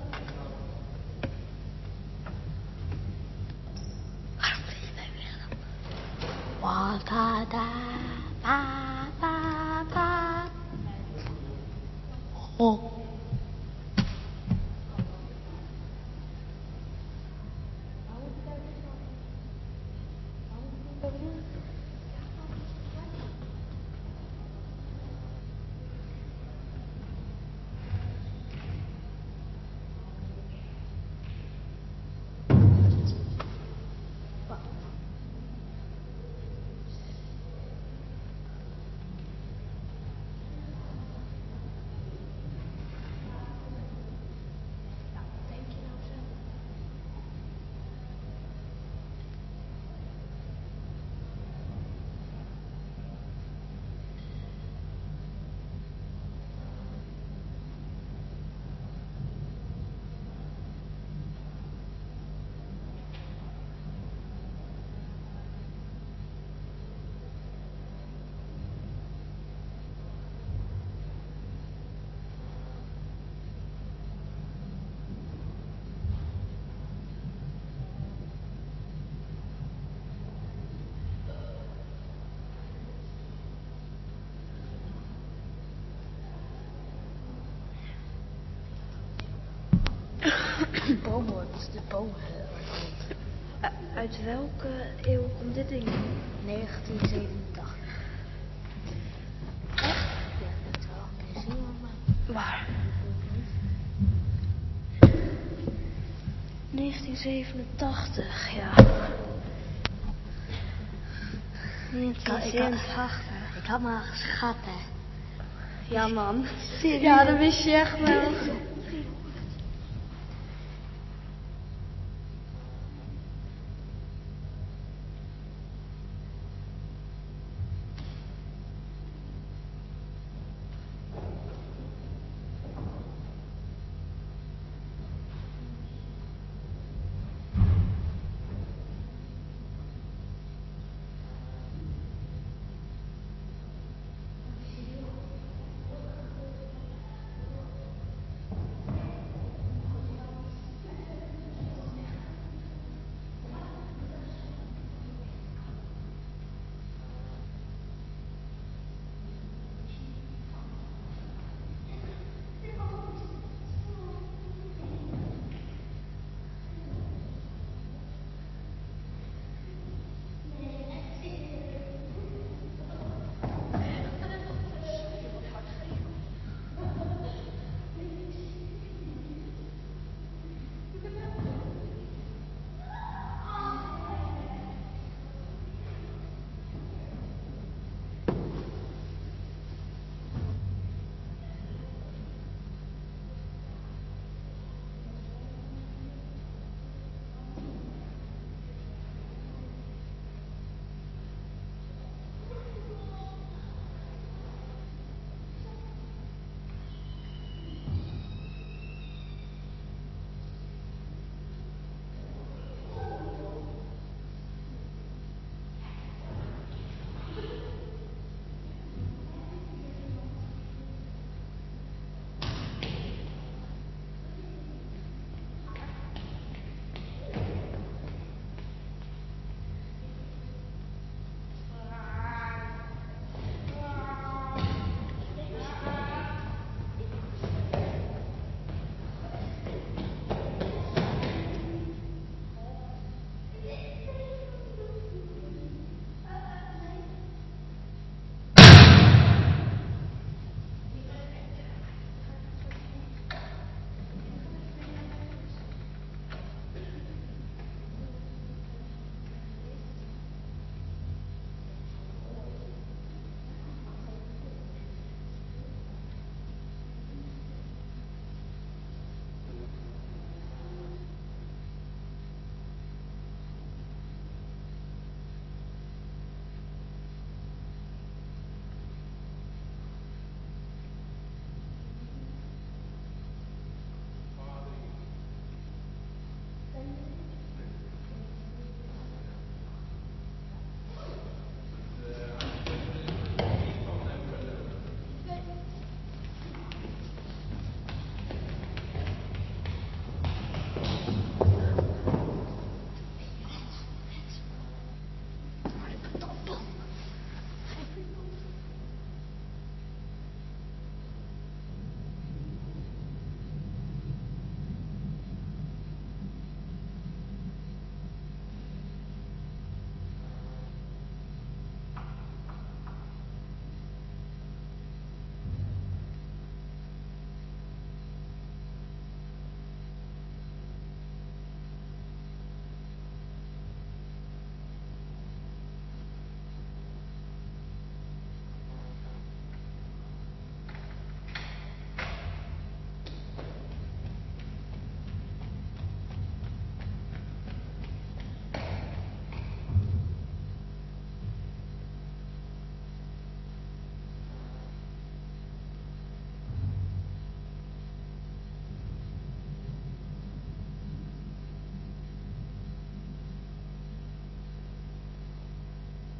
Waarom ben je bij mij dan? Wat da da ba ba ba. Oh. Boomhort, de boom. Uit welke eeuw komt dit ding? negentien zevenentachtig. Echt? Ja, dat wel. Kun je zien maar. Waar? negentien zevenentachtig, ja. negentien zevenentachtig. Ik had me al geschat, hè. Ja, man. Serieus? Ja, dat wist je echt wel.